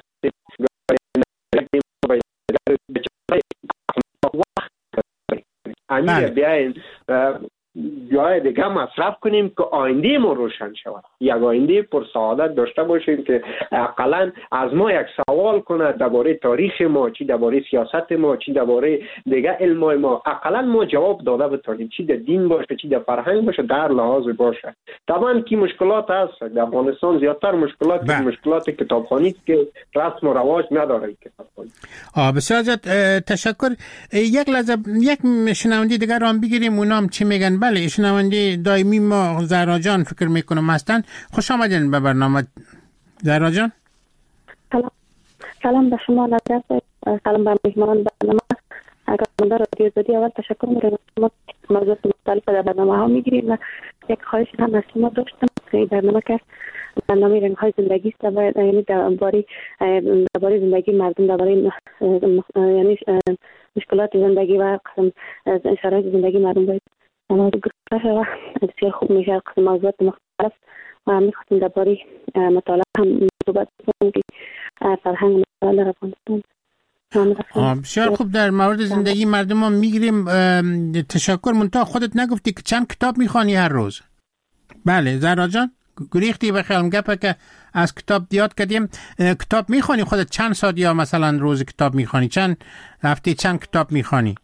امیر بیاین جای دیگه مصرف کنیم که آینده ما روشن شود، یک آینده پر سعادت داشته باشیم که اقلا از ما یک سوال کنه درباره تاریخ ما، چی درباره سیاست ما، چی درباره دیگه علم ما، اقلا ما جواب داده بتونیم، چی در دین باشه، چی در فرهنگ باشه، در لحاظ باشه. طبعا کی مشکلات هست در افغانستان، زیادتر مشکلات مشکلات کتابخوانی است که رسم و رواج نداره کتابخوانی. آ بسیار زیاد تشکر. یک لحظه یک شنونده دیگر رو هم بگیریم، اونام چی میگن. بله شنونده دائمی ما زهرا جان فکر میکنم هستن. خوش آمدین به برنامه زهرا جان. سلام سلام به شما نظر، سلام به مهمان برنامه. اگر من در رادیو آزادی اول تشکر میکنم، شما موضوعات مختلف در برنامه ها میگیرید و یک خواهش هم از شما داشتم که این برنامه که برنامه رنگ های زندگی است، یعنی درباره درباره زندگی مردم، درباره یعنی مشکلات زندگی و شرایط زندگی مردم باید و بسیار خوب میشه. قسم موضوعات مختلف و میخواستیم درباره مطالعه هم صحبت کنیم که فرهنگ مطالعه در افغانستان. بسیار خوب، در مورد زندگی مردم ما میگیریم. تشکر. منتها خودت نگفتی که چند کتاب میخوانی هر روز؟ بله زهرا جان گریختی به خیالم گپه که از کتاب یاد کردیم. کتاب میخوانی خودت چند ساعت یا مثلا روز کتاب میخوانی؟ چند هفته چند کتاب میخوانی؟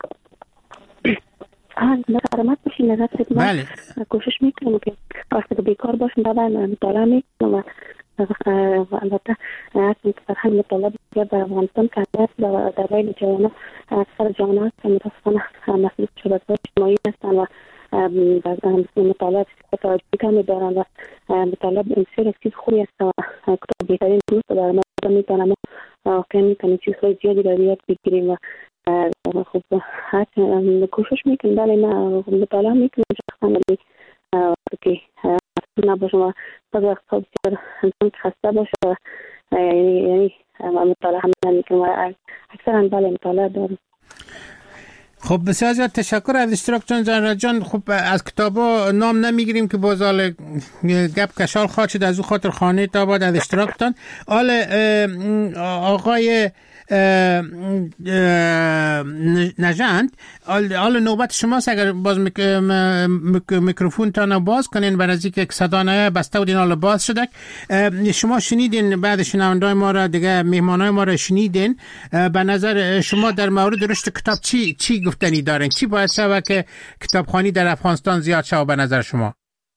آه نظرمت باشی نظر سید ما بله. کوشش میکنم که وقتی که بیکار باشم طبعا مطالعه میکنم و البته اصلا که فرهنگ مطالعه بسیار در افغانستان کمتر است و در بین جوانان اکثر جوانان است که متاسفانه مسئول شبکه‌های اجتماعی هستند و مطالعه توجه کمی دارند و مطالعه بسیار چیز خوبی است و کتاب بهترین دوست برای ما میتونم واقعا میتونیم چیزهای زیادی را یاد بگیریم و خب حتی کوشش میکنیم. بله نه مطالعه میکنیم شخصا، ولی وقتی که نباشم و بعض وقتها بسیار انسان خسته باشه و یعنی مطالعه هم نمیکنم و اکثرا بله مطالعه دارم. خب بسیار زیاد تشکر از اشتراکتون زهرا جان. خب از کتابا نام نمیگیریم که بازال گپ کشال خواهد شد، از او خاطر خانه تا بعد از اشتراکتون. آل آقای نژند، آل نوبت شماست. اگر باز میکروفون تانو باز کنین برای از اینکه صدا نه بسته بودین حالا باز شده. شما شنیدین، بعد شنوندای ما را دیگه مهمانای ما را شنیدین. به نظر شما در مورد رشد کتاب چی چی گفتنی دارین؟ چی باید شود که کتابخوانی در افغانستان زیاد شود به نظر شما؟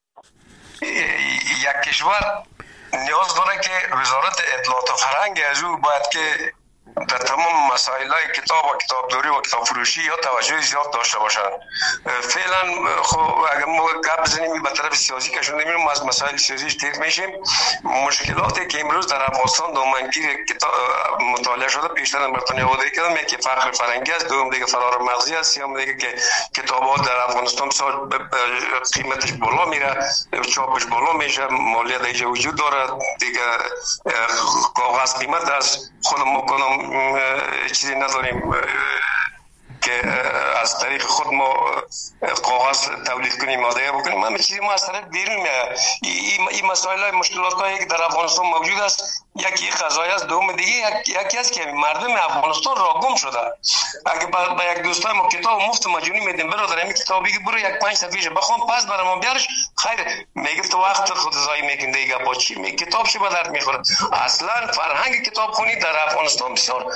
یک کشور نیاز داره که وزارت اطلاعات و فرهنگ از او باید که در تمام مسائل‌های کتاب و کتابداری و کتاب فروشی یا توجه زیاد داشته باشند. فعلا خب اگر ما گپ بزنیم به طرف سیاسی که شده میریم از مسائل سیاسی تیر میشیم. مشکلاتی که امروز در افغانستان دامنگیر کتاب مطالعه شده پیشتر برتانیا بوده که میگه که فقر فرهنگی است، دوم دیگه فرار مغزی است، سوم دیگه که کتاب‌ها در افغانستان بسیار قیمتش بالا میره، چاپش بالا میشه، مالیات اینجا وجود داره دیگه، کاغذ قیمت از خود ما کنم چیزی نداریم که از طریق خود ما کاغذ تولید کنیم ماده بکنیم. همه چیزی ما از طریق بیرون میاد. این مسائل های مشکلات هایی که در افغانستان موجود است، یکی قضایی است، دوم دیگه یکی است که مردم افغانستان را گم شده. اگه با یک دوستای ما کتاب مفت مجانی میدیم برادر همین کتابی که برو یک پنج صفحه بخوام پس برام ما بیارش خیر، میگه تو وقت خود ضایع میکنی دیگه با چی می کتاب چه به درد میخوره. اصلا فرهنگ کتابخوانی در افغانستان بسیار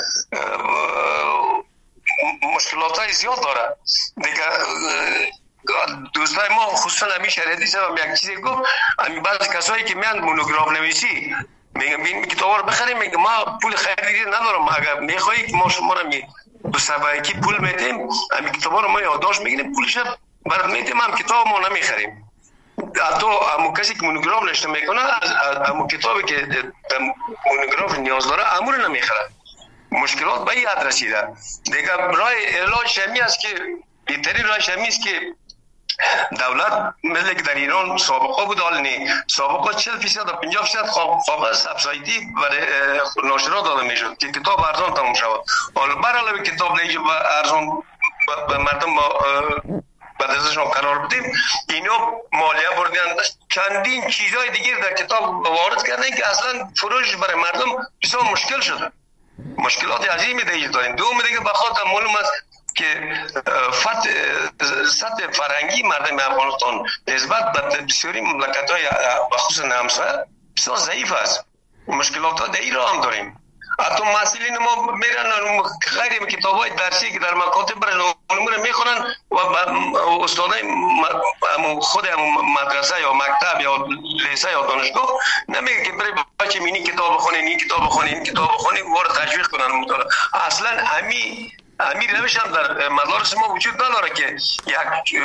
مشکلات های زیاد داره دیگه. دوستای ما خصوصا همین شریعتی صاحب یک چیزی گفت، همین بعضی کسایی که میان مونوگراف نویسی میگم این کتابا رو بخریم، میگم ما پول خریدی ندارم، اگر میخوای ما شما رو می دو صفحه کی پول میدیم، همین کتابا رو ما یادداشت میگیریم پولش برات میدیم، هم کتاب ما نمیخریم. حتی همون کسی که مونوگراف نوشته میکنه همون کتابی که مونوگراف نیاز داره امور نمیخره. مشکلات به این حد رسیده دیگه. راه علاج شمی است که بهترین راه شمی است که دولت مثل که در ایران سابقه بود، حال نی سابقه چهل درصد و پنجاه درصد کاغذ سبسایدی برای ناشرات داده میشد که کتاب ارزان تموم شود. حالا برای کتاب لیج ارزان به مردم با بعد ازشون قرار بدیم، اینو مالیه بردن چندین چیزهای دیگه در کتاب وارد کردن که اصلا فروش برای مردم بسیار مشکل شده. مشکلات عظیمی دیگه داریم. دوم دیگه بخاطر معلوم است که فت سطح فرهنگی مردم افغانستان نسبت به بسیاری مملکت‌های بخصوص همسایه بسیار ضعیف است. مشکلات ها در این راه هم داریم. حتی مسئولین ما میرن غیر کتاب‌های درسی که در مکاتب برای علوم میخونن و استادای خود مدرسه یا مکتب یا لیسه یا دانشگاه نمیگه که برای بچه مینی کتاب بخونین، این کتاب بخونین، این کتاب بخونین، وارد تشویق کنن مطالعه. اصلا امی امیر روش هم در مدارس ما وجود نداره که یک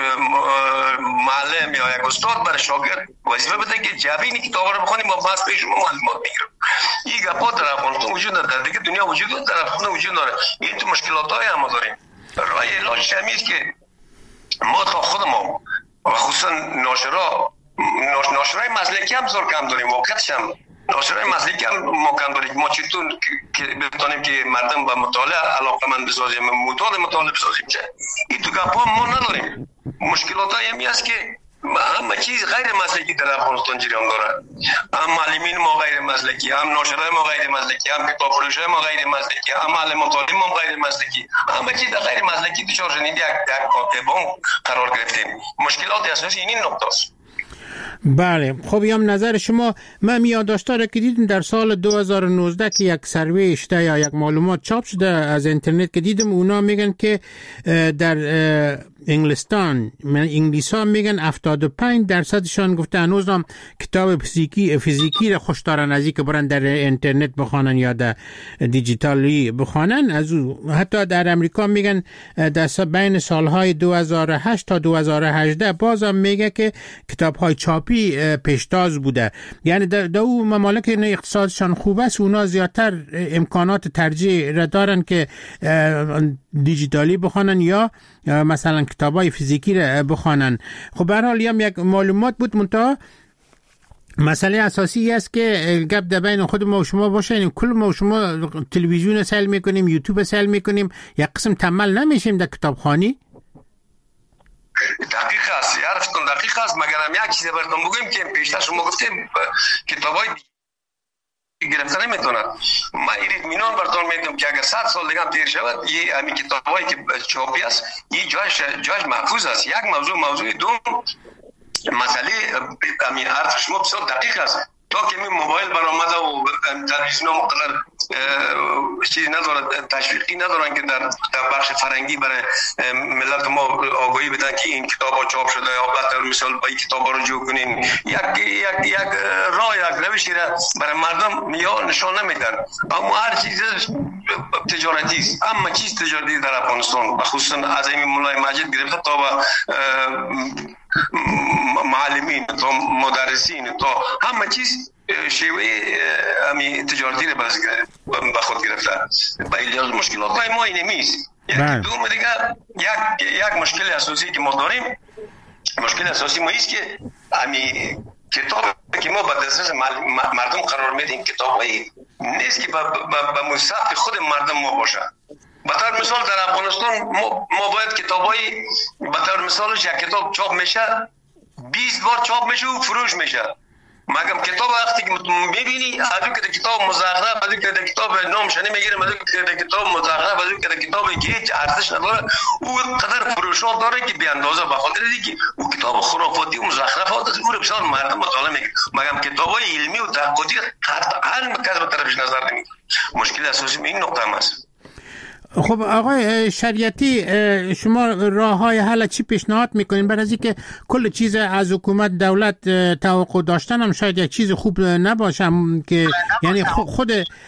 معلم یا یک استاد برای شاگرد وظیفه بده که جبین کتابا رو بخونیم و بس به شما معلومات بگیریم. این گپا در افغانستان وجود نداره، دیگه دنیا وجود نداره، در افغانستان وجود نداره. این تو مشکلات‌های هم داریم. راه علاج شمی است که ما تا خود ما و خصوصا ناشرا ناشرای مسلکی هم بسیار کم داریم. واقعیتش هم ناشرای مسلکی هم ما کم داریم. ما چطور که بتونیم که مردم به مطالعه علاقه‌مند بسازیم، معتاد مطالعه بسازیم چه؟ این تو گپا ما نداریم. مشکلات هایی هست که همه چیز غیر مسلکی در افغانستان جریان داره. هم معلمین ما غیر مسلکی، هم ناشرای ما غیر مسلکی، هم کتاب فروشای ما غیر مسلکی، هم معلم مطالعه ما غیر مسلکی. همه چیز غیر مسلکی دچار شدیم، یک یک بم قرار گرفتیم. مشکلات اساسی این نقطه است. بله خب هم نظر شما. من یادداشت‌ها را که دیدم در سال دو هزار و نوزده که یک سروی شده یا یک معلومات چاپ شده از اینترنت که دیدم، اونا میگن که در انگلستان انگلیس ها میگن هفتاد و پنج درصدشان گفته هنوز هم کتاب فیزیکی فیزیکی را خوش دارن از اینکه برن در اینترنت بخوانن یا در دیجیتالی بخوانن. از او حتی در امریکا میگن در بین سالهای دو هزار و هشت تا دو هزار و هجده بازم میگه که کتاب های چاپی اروپی پیشتاز بوده. یعنی در او ممالک اقتصادشان خوب است، اونا زیادتر امکانات ترجیح را دارن که دیجیتالی بخوانن یا مثلا کتابای فیزیکی را بخوانن. خب به هر حال هم یک معلومات بود، منتها مسئله اساسی است که گپ در بین خود ما و شما باشه. یعنی کل ما و شما تلویزیون سیل میکنیم، یوتیوب سیل میکنیم، یک قسم تمل نمیشیم در کتابخوانی. دقیق است، حرفتون دقیق است. مگر هم یک چیز براتون بگویم که پیشتر شما گفتیم کتابای گرفتن نمیتونن. من این مینون براتون میگم که اگر صد سال دیگه هم تیر شود، یه همین کتابایی که چاپی است یه جایش جایش محفوظ است. یک موضوع موضوع دوم، مسئله همین حرف شما بسیار دقیق است. تا که می موبایل برآمده و تلویزیون مقدر چیزی ندارد، تشویقی ندارن که در در بخش فرنگی برای ملت ما آگاهی بدن که این کتاب ها چاپ شده یا بهتر مثال با این کتاب ها رو جو کنین. یک یک یک راه یک روشی را برای مردم یا نشان نمیدن. اما هر چیز تجارتی است، اما چیز تجارتی در افغانستان خصوصا از این مولای مجید گرفته تا با معلمین تا مدرسین تا همه چیز شیوه همی تجارتی رو به خود گرفته. با ایلیاز مشکلات های ما اینه میست. دوم دیگه یک یک مشکل اساسی که ما داریم، مشکل اساسی ما ایست که همی کتاب که ما به دسترس مردم قرار میدیم کتابی نیست که به مصرف خود مردم ما باشه. به طور مثال در افغانستان ما, ما باید کتابای به طور مثالش یک کتاب چاپ میشه بیست بار چاپ میشه و فروش میشه. مگم کتاب وقتی که میبینی از اون که کتاب مزخرف، از اون که کتاب نامش نمیگیره، از اون که کتاب مزخرف، از اون که کتاب هیچ ارزش نداره، او قدر فروشات داره که به اندازه به خاطر اینکه او کتاب خرافاتی و مزخرفات است، او رو بسیار مردم مطالعه میکنه. مگم کتابای علمی و تحقیقاتی قطعا کس به طرفش نظر نمیده. مشکل اساسی این نقطه هم است. خب آقای شریعتی، شما راه های حل چی پیشنهاد میکنین؟ برای از اینکه کل چیز از حکومت دولت توقع داشتن هم شاید یک چیز خوب نباشه که یعنی خود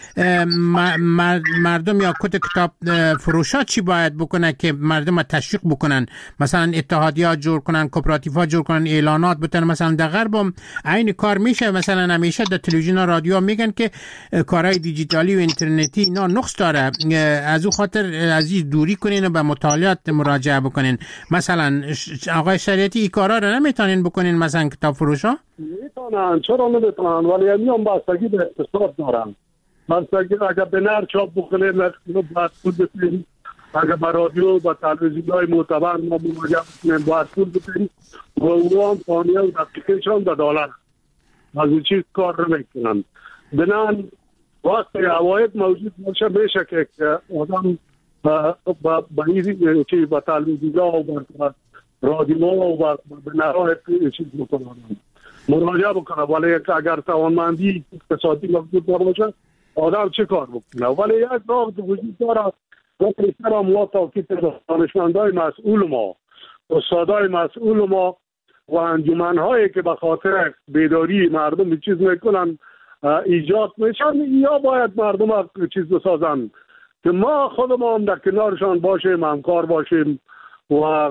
مردم یا کت کتاب فروشات چی باید بکنه که مردم تشویق بکنن؟ مثلا اتحادیات جور کنن، کوپراتیوها جور کنن، اعلانات بتن. مثلا در غرب هم عین کار میشه. مثلا همیشه در تلویزیون رادیو میگن که کارهای دیجیتالی و اینترنتی اینا نقص داره، از اون خاطر از این دوری کنین و به مطالعات مراجعه بکنین. مثلا آقای شریعتی این کارا رو نمیتونین بکنین مثلا کتاب فروشا؟ میتونن، چرا نمیتونن؟ ولی همین بستگی به اقتصاد دارن. بستگی اگر به نر چاپ بکنین باید پول بتین، اگر به رادیو و تلویزیون‌های معتبر ما مراجعه بکنین باید پول بتین و اونا هم ثانیه و دقیقه‌شان به دلار از این چیز کار رو میکنن. بنان وقتی عواید موجود باشه میشه که آدم با این چی با تلویزیون و با رادیو و به نراه چیز بکنن، مراجعه بکنه. ولی اگر توانمندی اقتصادی موجود باشه آدم چه کار بکنه؟ ولی یک راه وجود داره و پیشتر هم ما تاکید دانشمندای مسئول ما، استادای مسئول ما و انجمن‌هایی که به خاطر بیداری مردم چیز میکنن ایجاد میشن، یا باید مردم ها چیز بسازن که ما خود ما هم در کنارشان باشیم، همکار باشیم و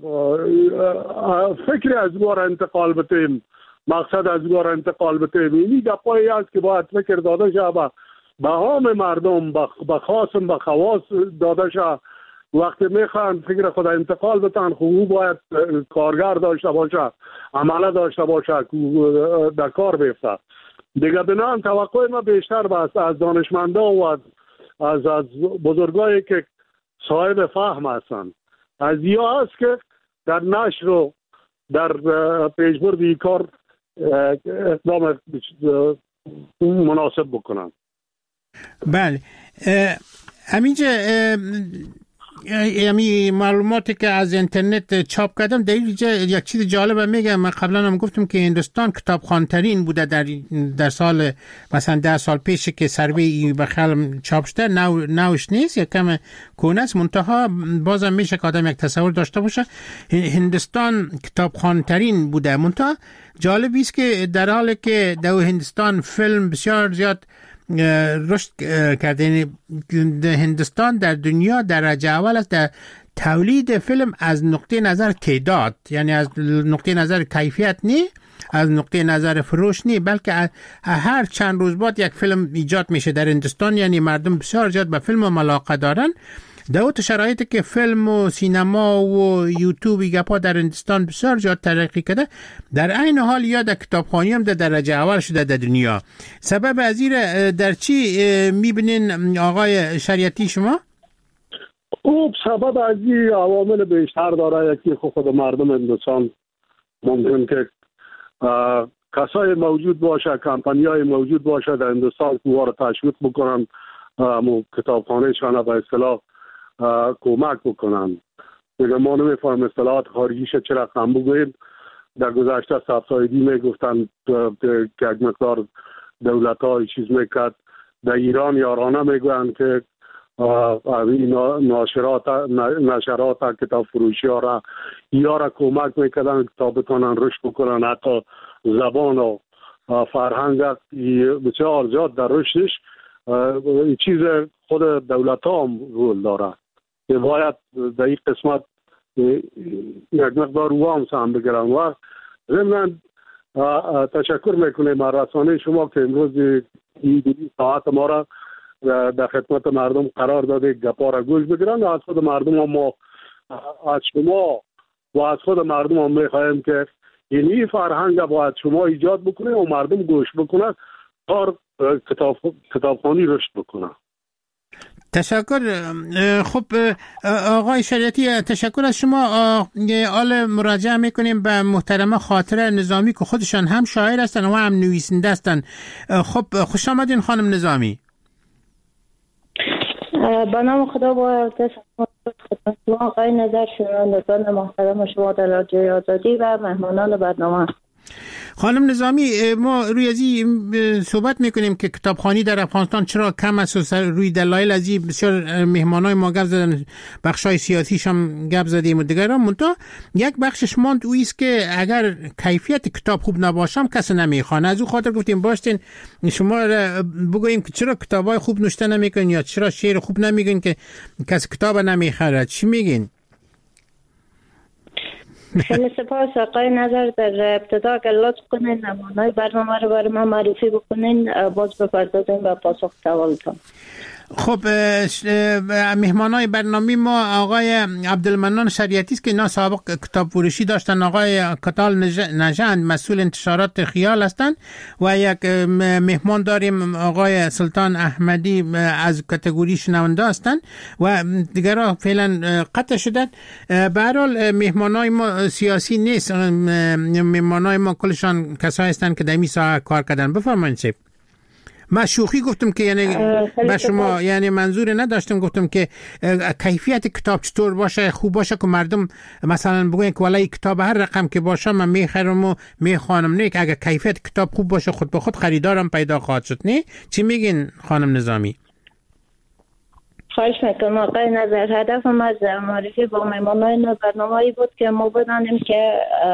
فکری از بار انتقال بتیم، مقصد از بار انتقال بتیم. اینی دقایی هست که باید فکر داده شد به عام مردم، به خاصم به خواص داده شد. وقتی میخوان فکر خود انتقال بتن خب او باید کارگر داشته باشه، عمله داشته باشه که در کار بیفته. دیگه بنان توقع ما بیشتر بست از دانشمندا و از از, از بزرگایی که صاحب فهم هستند. از یا هست که در نشر و در پیشبرد این کار اقدام مناسب بکنن. بله، همینجا یعنی معلوماتی که از اینترنت چاپ کردم در اینجا یک چیز جالبه میگم. من قبلا هم گفتم که هندوستان کتابخوانترین بوده در در سال مثلا ده سال پیش که سروی بخل چاپ شده. نو نوش نیست، یک کم کهنه است، منتها بازم میشه که آدم یک تصور داشته باشه. هندوستان کتابخوانترین بوده. منتها جالبی است که در حالی که در هندوستان فیلم بسیار زیاد رشد کرده، هندوستان در دنیا درجه اول است در تولید فیلم از نقطه نظر تعداد، یعنی از نقطه نظر کیفیت نی، از نقطه نظر فروش نی، بلکه هر چند روز بعد یک فیلم ایجاد میشه در هندوستان. یعنی مردم بسیار زیاد به فیلم ملاقه دارن. در اون شرایطی که فیلم و سینما و یوتیوب گپا در هندوستان بسیار زیاد ترقی کرده، در عین حال یا در کتابخوانی هم در درجه اول شده در دنیا. سبب از این در چی میبینین آقای شریعتی شما؟ او سبب از این عوامل بیشتر داره. یکی خود مردم هندوستان ممکن که کسای موجود باشه، کمپانیای موجود باشه در هندوستان که وارد تشویق بکنن، کتابخانه شانه به اصطلاح کمک بکنن. دیگه ما نمیفهم اصطلاحات خارجیش چه رقم بگویم. در گذشته سبسایدی میگفتن که یک مقدار دولت های چیز میکرد. در ایران یارانه میگوین که ناشرات نشرات کتاب فروشی ها را یا را کمک میکردن کتاب بتونن رشد بکنن. حتی زبان و فرهنگ بسیار زیاد در رشدش این چیز خود دولت ها هم رول داره. باید در این قسمت یک مقدار وام سهم بگیرن. و ضمن تشکر میکنیم از رسانه شما که امروز این ساعت ما را در خدمت مردم قرار داده، گپا را گوش بگیرن. از خود مردم هم ما از شما و از خود مردم هم میخواهیم که این فرهنگ باید شما ایجاد بکنه و مردم گوش بکنه تا کتاب کتابخوانی رشد بکنه. تشکر. خب آقای شریعتی، تشکر از شما. آل مراجعه میکنیم به محترمه خاطره نظامی که خودشان هم شاعر هستن و هم نویسنده هستن. خب خوش آمدین خانم نظامی. با نام خدا با خدمت شما آقای نظر شنوندگان محترم شما در رادیوی آزادی و مهمانان برنامه. خانم نظامی، ما روی از این صحبت میکنیم که کتابخوانی در افغانستان چرا کم است و روی دلایل از این بسیار مهمانای ما گپ زدن، بخشای سیاسیش هم گپ زدیم و دیگران. منتها یک بخشش ماند او است که اگر کیفیت کتاب خوب نباشم کسی نمیخوانه. از او خاطر گفتیم باشین شما بگوییم که چرا کتابای خوب نوشته نمیکنین یا چرا شعر خوب نمیگین که کسی کتاب نمیخره. چی میگین؟ خیلی سپاس آقای نظر. در ابتدا که لطف کنین نمونه‌های برنامه رو برای ما معرفی بکنین، باز بپردازیم به پاسخ سوالتون. خب مهمانای برنامه ما آقای عبدالمنان شریعتی است که اینا سابق کتاب فروشی داشتن، آقای کتال نژند مسئول انتشارات خیال هستند و یک مهمان داریم آقای سلطان احمدی از کاتگوری شنونده هستند و دیگرها فعلا قطع شدند. به هر حال مهمانای ما سیاسی نیست، مهمانای ما کلشان کسایی هستند که در این ساحه کار کردن. بفرمایید. چه من شوخی گفتم که یعنی به شما یعنی منظور نداشتم، گفتم که کیفیت کتاب چطور باشه، خوب باشه که مردم مثلا بگوین که والله کتاب هر رقم که باشه من میخرم و میخوانم. نه که اگر کیفیت کتاب خوب باشه خود به خود خریدارم پیدا خواهد شد. نه چی میگین خانم نظامی؟ خواهش میکنم آقای نظر. هدفم از معرفی با مهمانان برنامه‌ای بود که ما بدانیم که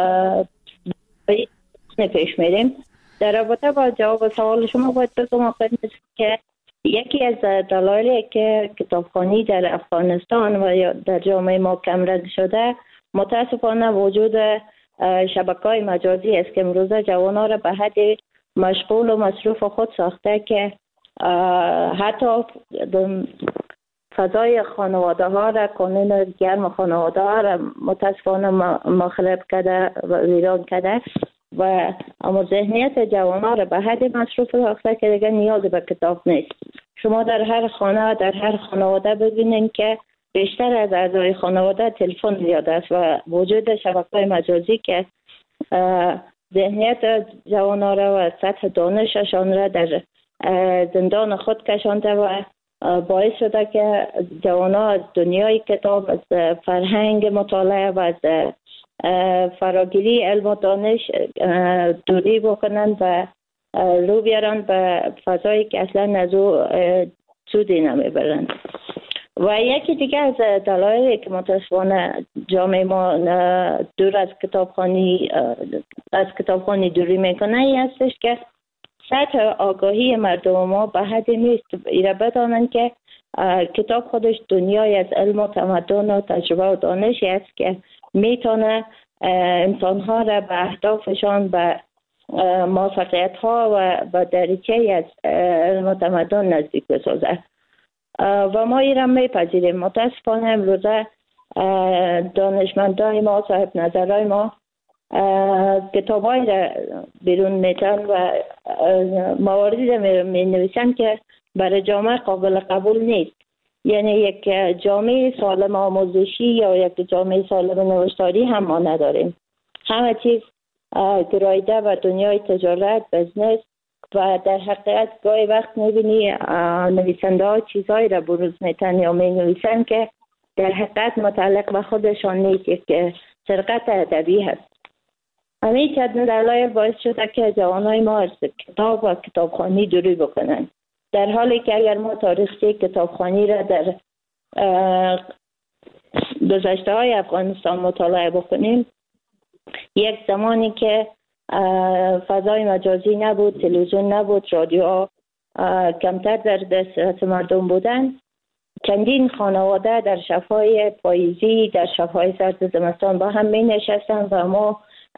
پیش میریم. در رابطه با جواب سوال شما باید بگم آقای نظر که یکی از دلایلی که کتابخوانی در افغانستان و در جامعه ما کمرنگ شده متاسفانه وجود شبکه‌های مجازی است که امروزه جوانان را به حد مشغول و مصروف خود ساخته که حتی فضای خانواده ها را، کانون گرم خانواده ها را متاسفانه مخرب کرده و ویران کرده و اما ذهنیت جوانان را به حد مصروف ساخته که دیگه نیازی به کتاب نیست. شما در هر خانه در هر خانواده ببینید که بیشتر از اعضای خانواده تلفن زیاد است و وجود شبکه‌های مجازی که ذهنیت جوانان را و سطح دانششان را در زندان خود کشانده و باعث شده که جوانان از دنیای کتاب، از فرهنگ مطالعه و از فراگیری علم و دانش دوری بکنند و رو بیارن به فضایی که اصلا از او سودی نمیبرند. و یکی دیگه از دلایلی که متاسفانه جامعه ما دور از کتابخوانی از کتابخوانی دوری میکنه این هستش که سطح آگاهی مردم ما به حدی نیست ایره بدانند که کتاب خودش دنیای از علم و تمدن و تجربه و دانشی است که میتونه انسانها را به اهدافشان، به موفقیت ها و با دریچه از علم تمدن نزدیک بسازد و ما این را میپذیریم. متاسفانه امروزه دانشمندای ما، صاحب نظرهای ما کتاب های را بیرون میتن و مواردی را می نویسن که برای جامعه قابل قبول نیست. یعنی یک جامعه سالم آموزشی یا یک جامعه سالم نوشتاری هم ما نداریم. همه چیز گرایده و دنیای تجارت، بزنس و در حقیقت گاهی وقت میبینی نویسنده ها چیزهایی را بروز میتن یا می نویسن که در حقیقت متعلق به خودشان نیست، یک سرقت ادبی هست. همین چند دلایل باعث شده که جوانای ما از کتاب و کتابخوانی دوری بکنن، در حالی که اگر ما تاریخچه کتابخوانی را در گذشته های افغانستان مطالعه بکنیم، یک زمانی که فضای مجازی نبود، تلویزیون نبود، رادیو کمتر در دسترس مردم بودن، چندین خانواده در شب‌های پاییزی، در شب‌های سرد زمستان با هم می نشستن و ما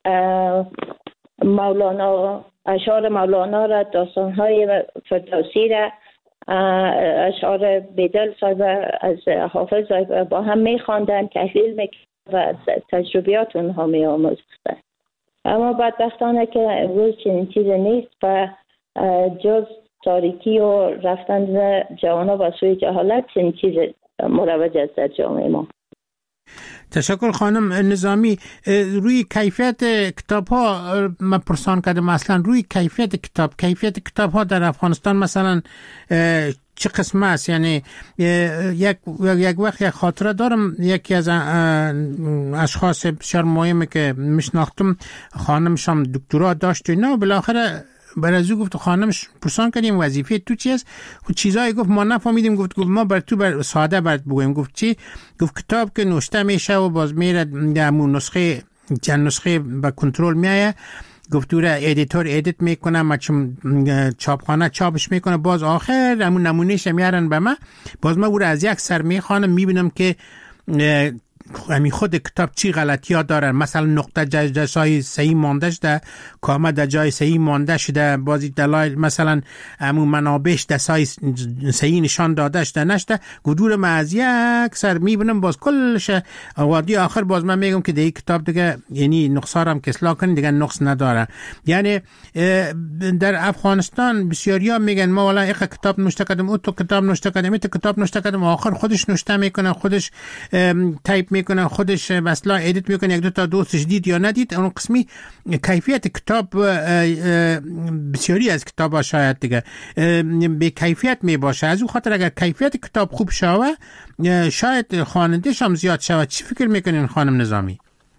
مولانا، اشعار مولانا را، داستان‌های فردوسی را، اشعار بیدل صاحب از حافظ با هم می خواندن، تحلیل می‌کردن و از تجربیات اونها می آموزدن. اما بدبختانه که امروز چنین چیزی نیست و جز تاریکی و رفتن جوانا به سوی جهالت چنین چیز مروج است در جامعه ما. تشکر خانم نظامی. روی کیفیت کتاب ها من پرسان کردم، اصلا روی کیفیت کتاب کیفیت کتاب ها در افغانستان مثلا چه قسم است؟ یعنی یک یک وقت یک خاطره دارم، یکی از اشخاص بسیار مهمی که میشناختم خانمشم دکترا داشت و اینا، بالاخره برازو گفت خانمش پرسان کردیم وظیفه تو چی است؟ خود چیزایی گفت ما نفهمیدیم. گفت گفت ما بر تو بر ساده برات بگویم. گفت چی؟ گفت کتاب که نوشته میشه و باز میره همون نسخه چند نسخه به کنترل میایه، گفت تو را ادیتور ادیت میکنه، ما چاپخانه چاپش میکنه، باز آخر همون نمونهش میارن به ما، باز ما او را از یک سر میخوانم، میبینم که همین خود کتاب چی غلطی ها دارن. مثلا نقطه جای جای صحیح مانده شده، کامه در جای صحیح مانده شده، بازی دلایل مثلا همون منابعش در صحیح نشان داده شده نشده. گدور ما از یک سر میبینم باز کلش وادی آخر باز من میگم که در این کتاب دیگه یعنی نقصارم که اصلاح کنی دیگه نقص نداره. یعنی در افغانستان بسیاری ها میگن ما والا یک کتاب نوشته کردم، او تو کتاب نوشته کردم، این تو کتاب نوشته کردم، آخر خودش نوشته میکنه، خودش تایپ میکنه، خودش مثلا ادیت میکنه، یک دو تا دوستش دید یا ندید. اون قسمی کیفیت کتاب بسیاری از کتاب ها شاید دیگه به کیفیت می باشه. از اون خاطر اگر کیفیت کتاب خوب شوه شاید خواننده‌ش هم زیاد شوه. چی فکر میکنین خانم نظامی؟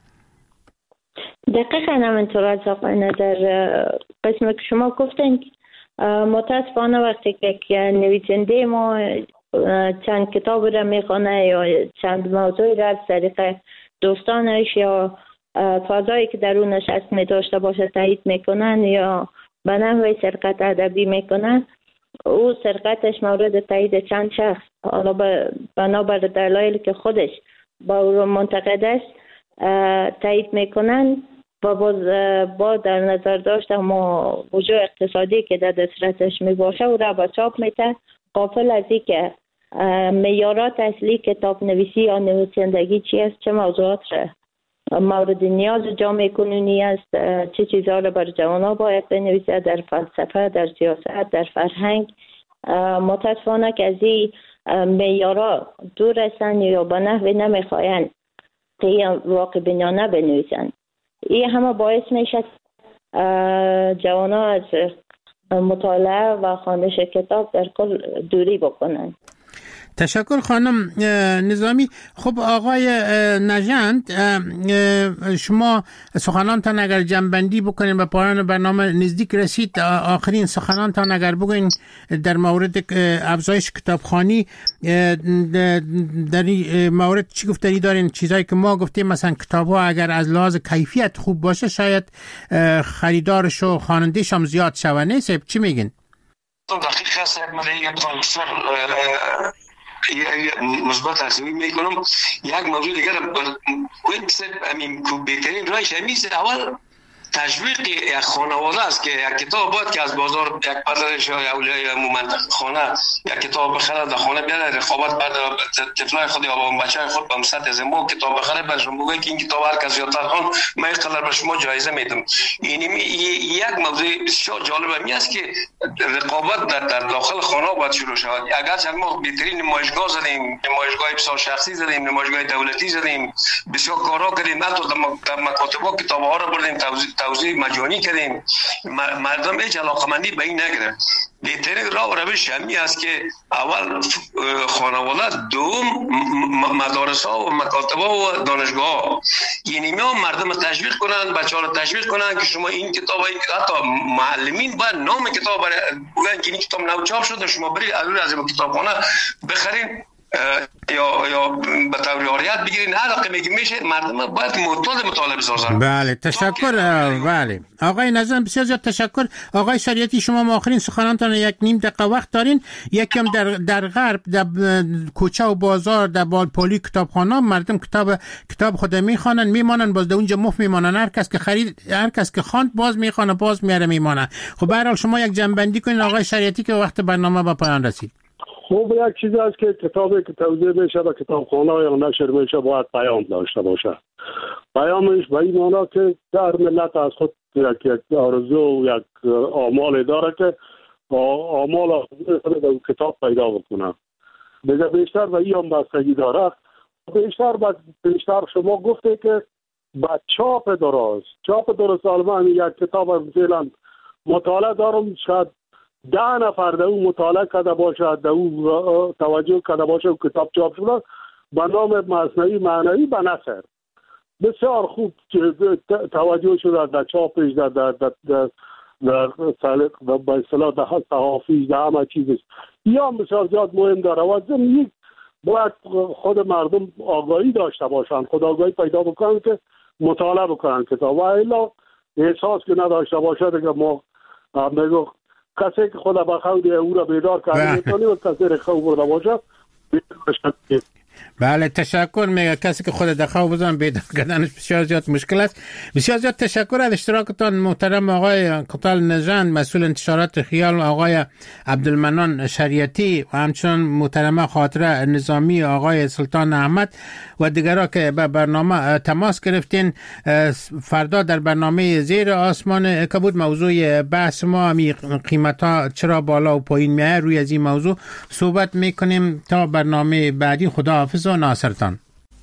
دقیقاً همینطور از آقای نظر قسمی که شما گفتین. متاسفانه وقتی که نویسنده ما چند کتاب را میخونه یا چند موضوعی را از طریق دوستانش یا فضایی که در اون نشست می داشته باشه تایید میکنن یا به نحوی سرقت ادبی میکنن، او سرقتش مورد تایید چند شخص، حالا بنابر دلایلی که خودش با او منتقد است تایید میکنن و باز با در نظر داشته ما وجوه اقتصادی که در دسترسش می باشه او را با چاپ میته، غافل از این که معیارات اصلی کتاب نویسی یا نویسندگی چی است، چه موضوعات را مورد نیاز جامعه کنونی است، چه چیزها را بر جوانان باید بنویسد در فلسفه، در سیاست، در فرهنگ. متاسفانه که از این معیارات دور هستند یا به نحوی نمیخواین که واقع بینانه بنویسند. این همه باعث میشه جوانان از مطالعه و خواندن کتاب در کل دوری بکنن. تشکر خانم نظامی. خب آقای نژند، شما سخنانتان اگر جنبندی بکنین به پایان برنامه نزدیک رسید، آخرین سخنانتان اگر بگوین در مورد افزایش کتابخوانی در مورد چی گفتنی دارین؟ چیزایی که ما گفتیم مثلا کتاب ها اگر از لحاظ کیفیت خوب باشه شاید خریدارش و خواننده‌ش هم زیاد شوه، نیست؟ چی میگین؟ دقیق است. یک مدهی کانسر مثبت ارزیابی میکنم. یک موضوع دیگر ویب سایت همین بهترین راهش همیشه اول تشویق یک خانواده است که یک کتاب باید که از بازار یک پدرش یا اولیای منطقه خانه یک کتاب بخره در خانه بیاره، رقابت بعد طفلای خود یا با بچه‌های خود به سطح زمو کتاب بخره، برش بگه که این کتاب هر کس زیادتر خوان من اینقدر به شما جایزه میدم. این یک موضوع بسیار جالب می است که رقابت در, در داخل خانه باید شروع شود. اگر ما بهترین نمایشگاه زدیم، نمایشگاه بسیار شخصی زدیم، نمایشگاه دولتی زدیم، بسیار کارا کردیم، حتی در مکاتب کتاب‌ها را بردیم توزیع مجانی کردیم، مردم هیچ علاقمندی به این نگرفت. بهترین راه و روش همی است که اول خانواده، دوم مدارس ها و مکاتب ها و دانشگاه ها، یعنی ما مردم تشویق کنند، بچه ها رو تشویق کنند که شما این کتاب های، حتی معلمین باید نام کتاب بگن که این کتاب نو چاپ شده، شما برید از این کتابخانه بخرین یا یا به طور عاریت بگیرین، هر رقمی که میشه مردم باید معتاد مطالعه بسازن. بله تشکر. بله آقای نظم بسیار زیاد تشکر. آقای شریعتی شما ما آخرین سخنانتان یک نیم دقیقه وقت دارین. یکی هم در در غرب در کوچه و بازار در بالپولی کتابخانه مردم کتاب کتاب خود میخوانن میمانن، باز در اونجا مفت میمانن، هر کس که خرید هر کس که خواند باز میخوانه باز میاره میمانه. خب به هر حال شما یک جنبندی کنین آقای شریعتی که وقت برنامه به پایان رسید. خب یک چیز است که کتابی که توزیع میشه به کتابخانه یا نشر میشه باید پیام داشته باشه. پیامش به این معنی که در ملت از خود یک یک آرزو و یک آمال داره که آمال در کتاب پیدا بکنه. دیگه بیشتر به این هم بستگی داره. بیشتر بیشتر شما گفته که با چاپ درست چاپ درست آلمان یک کتاب مثلا مطالعه دارم، شاید ده نفر در اون مطالعه کرده باشه، در اون توجه کرده باشه و کتاب چاپ شده به نام مثنوی معنوی به نثر بسیار خوب توجه شده در چاپش، در در در در در به اصطلاح در صحافیش، در همه چیزش. یا بسیار زیاد مهم داره و یک باید خود مردم آگاهی داشته باشن، خود آگاهی پیدا بکنن که مطالعه بکنن کتاب، و الا احساس که نداشته باشه دیگه ما میگو کسی که خدا بخواد او را بیدار کرده میتونه و کسی را خواب برده باشه. بله تشکر. میگه کسی که خود در خواب بزن بیدار کردنش بسیار زیاد مشکل است. بسیار زیاد تشکر از اشتراکتان محترم آقای قطال نژند مسئول انتشارات خیال و آقای عبدالمنان شریعتی و همچنان محترمه خاطره نظامی آقای سلطان احمد و دیگرها که به برنامه تماس گرفتین. فردا در برنامه زیر آسمان کبود موضوع بحث ما همی قیمت ها چرا بالا و پایین میاد روی از این موضوع صحبت میکنیم. تا برنامه بعدی خدا حافظ و ناصرتان.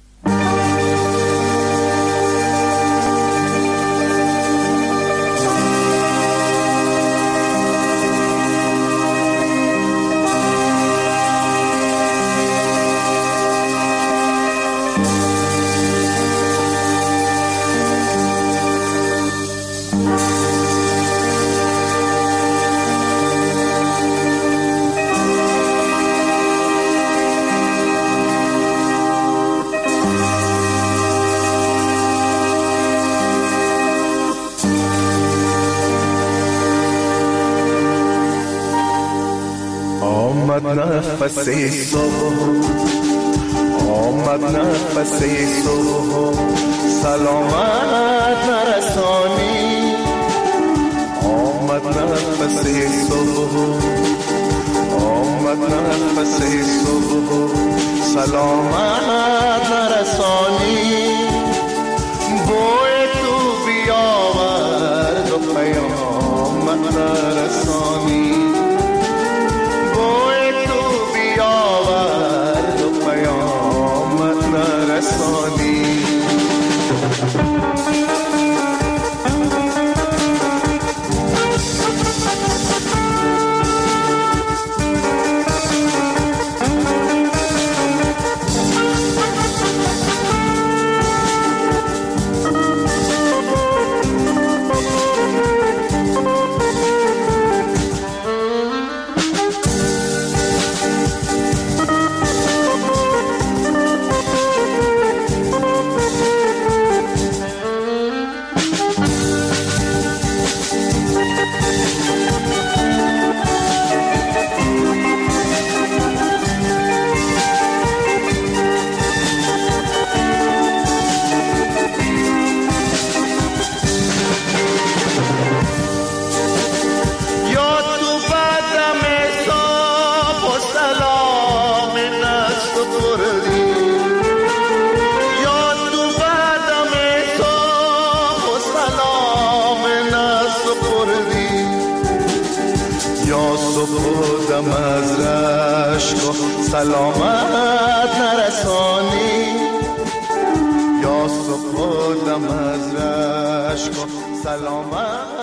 نفس صبح آمد نفس صبح سلامت نرسانی، آمد نفس صبح آمد نفس صبح سلامت نرسانی، بوی تو بیاورد و پیامت نرسانی، رسانی. یا سپردم از رشک و سلامت نرسانی، یا سپردم از رشک و سلامت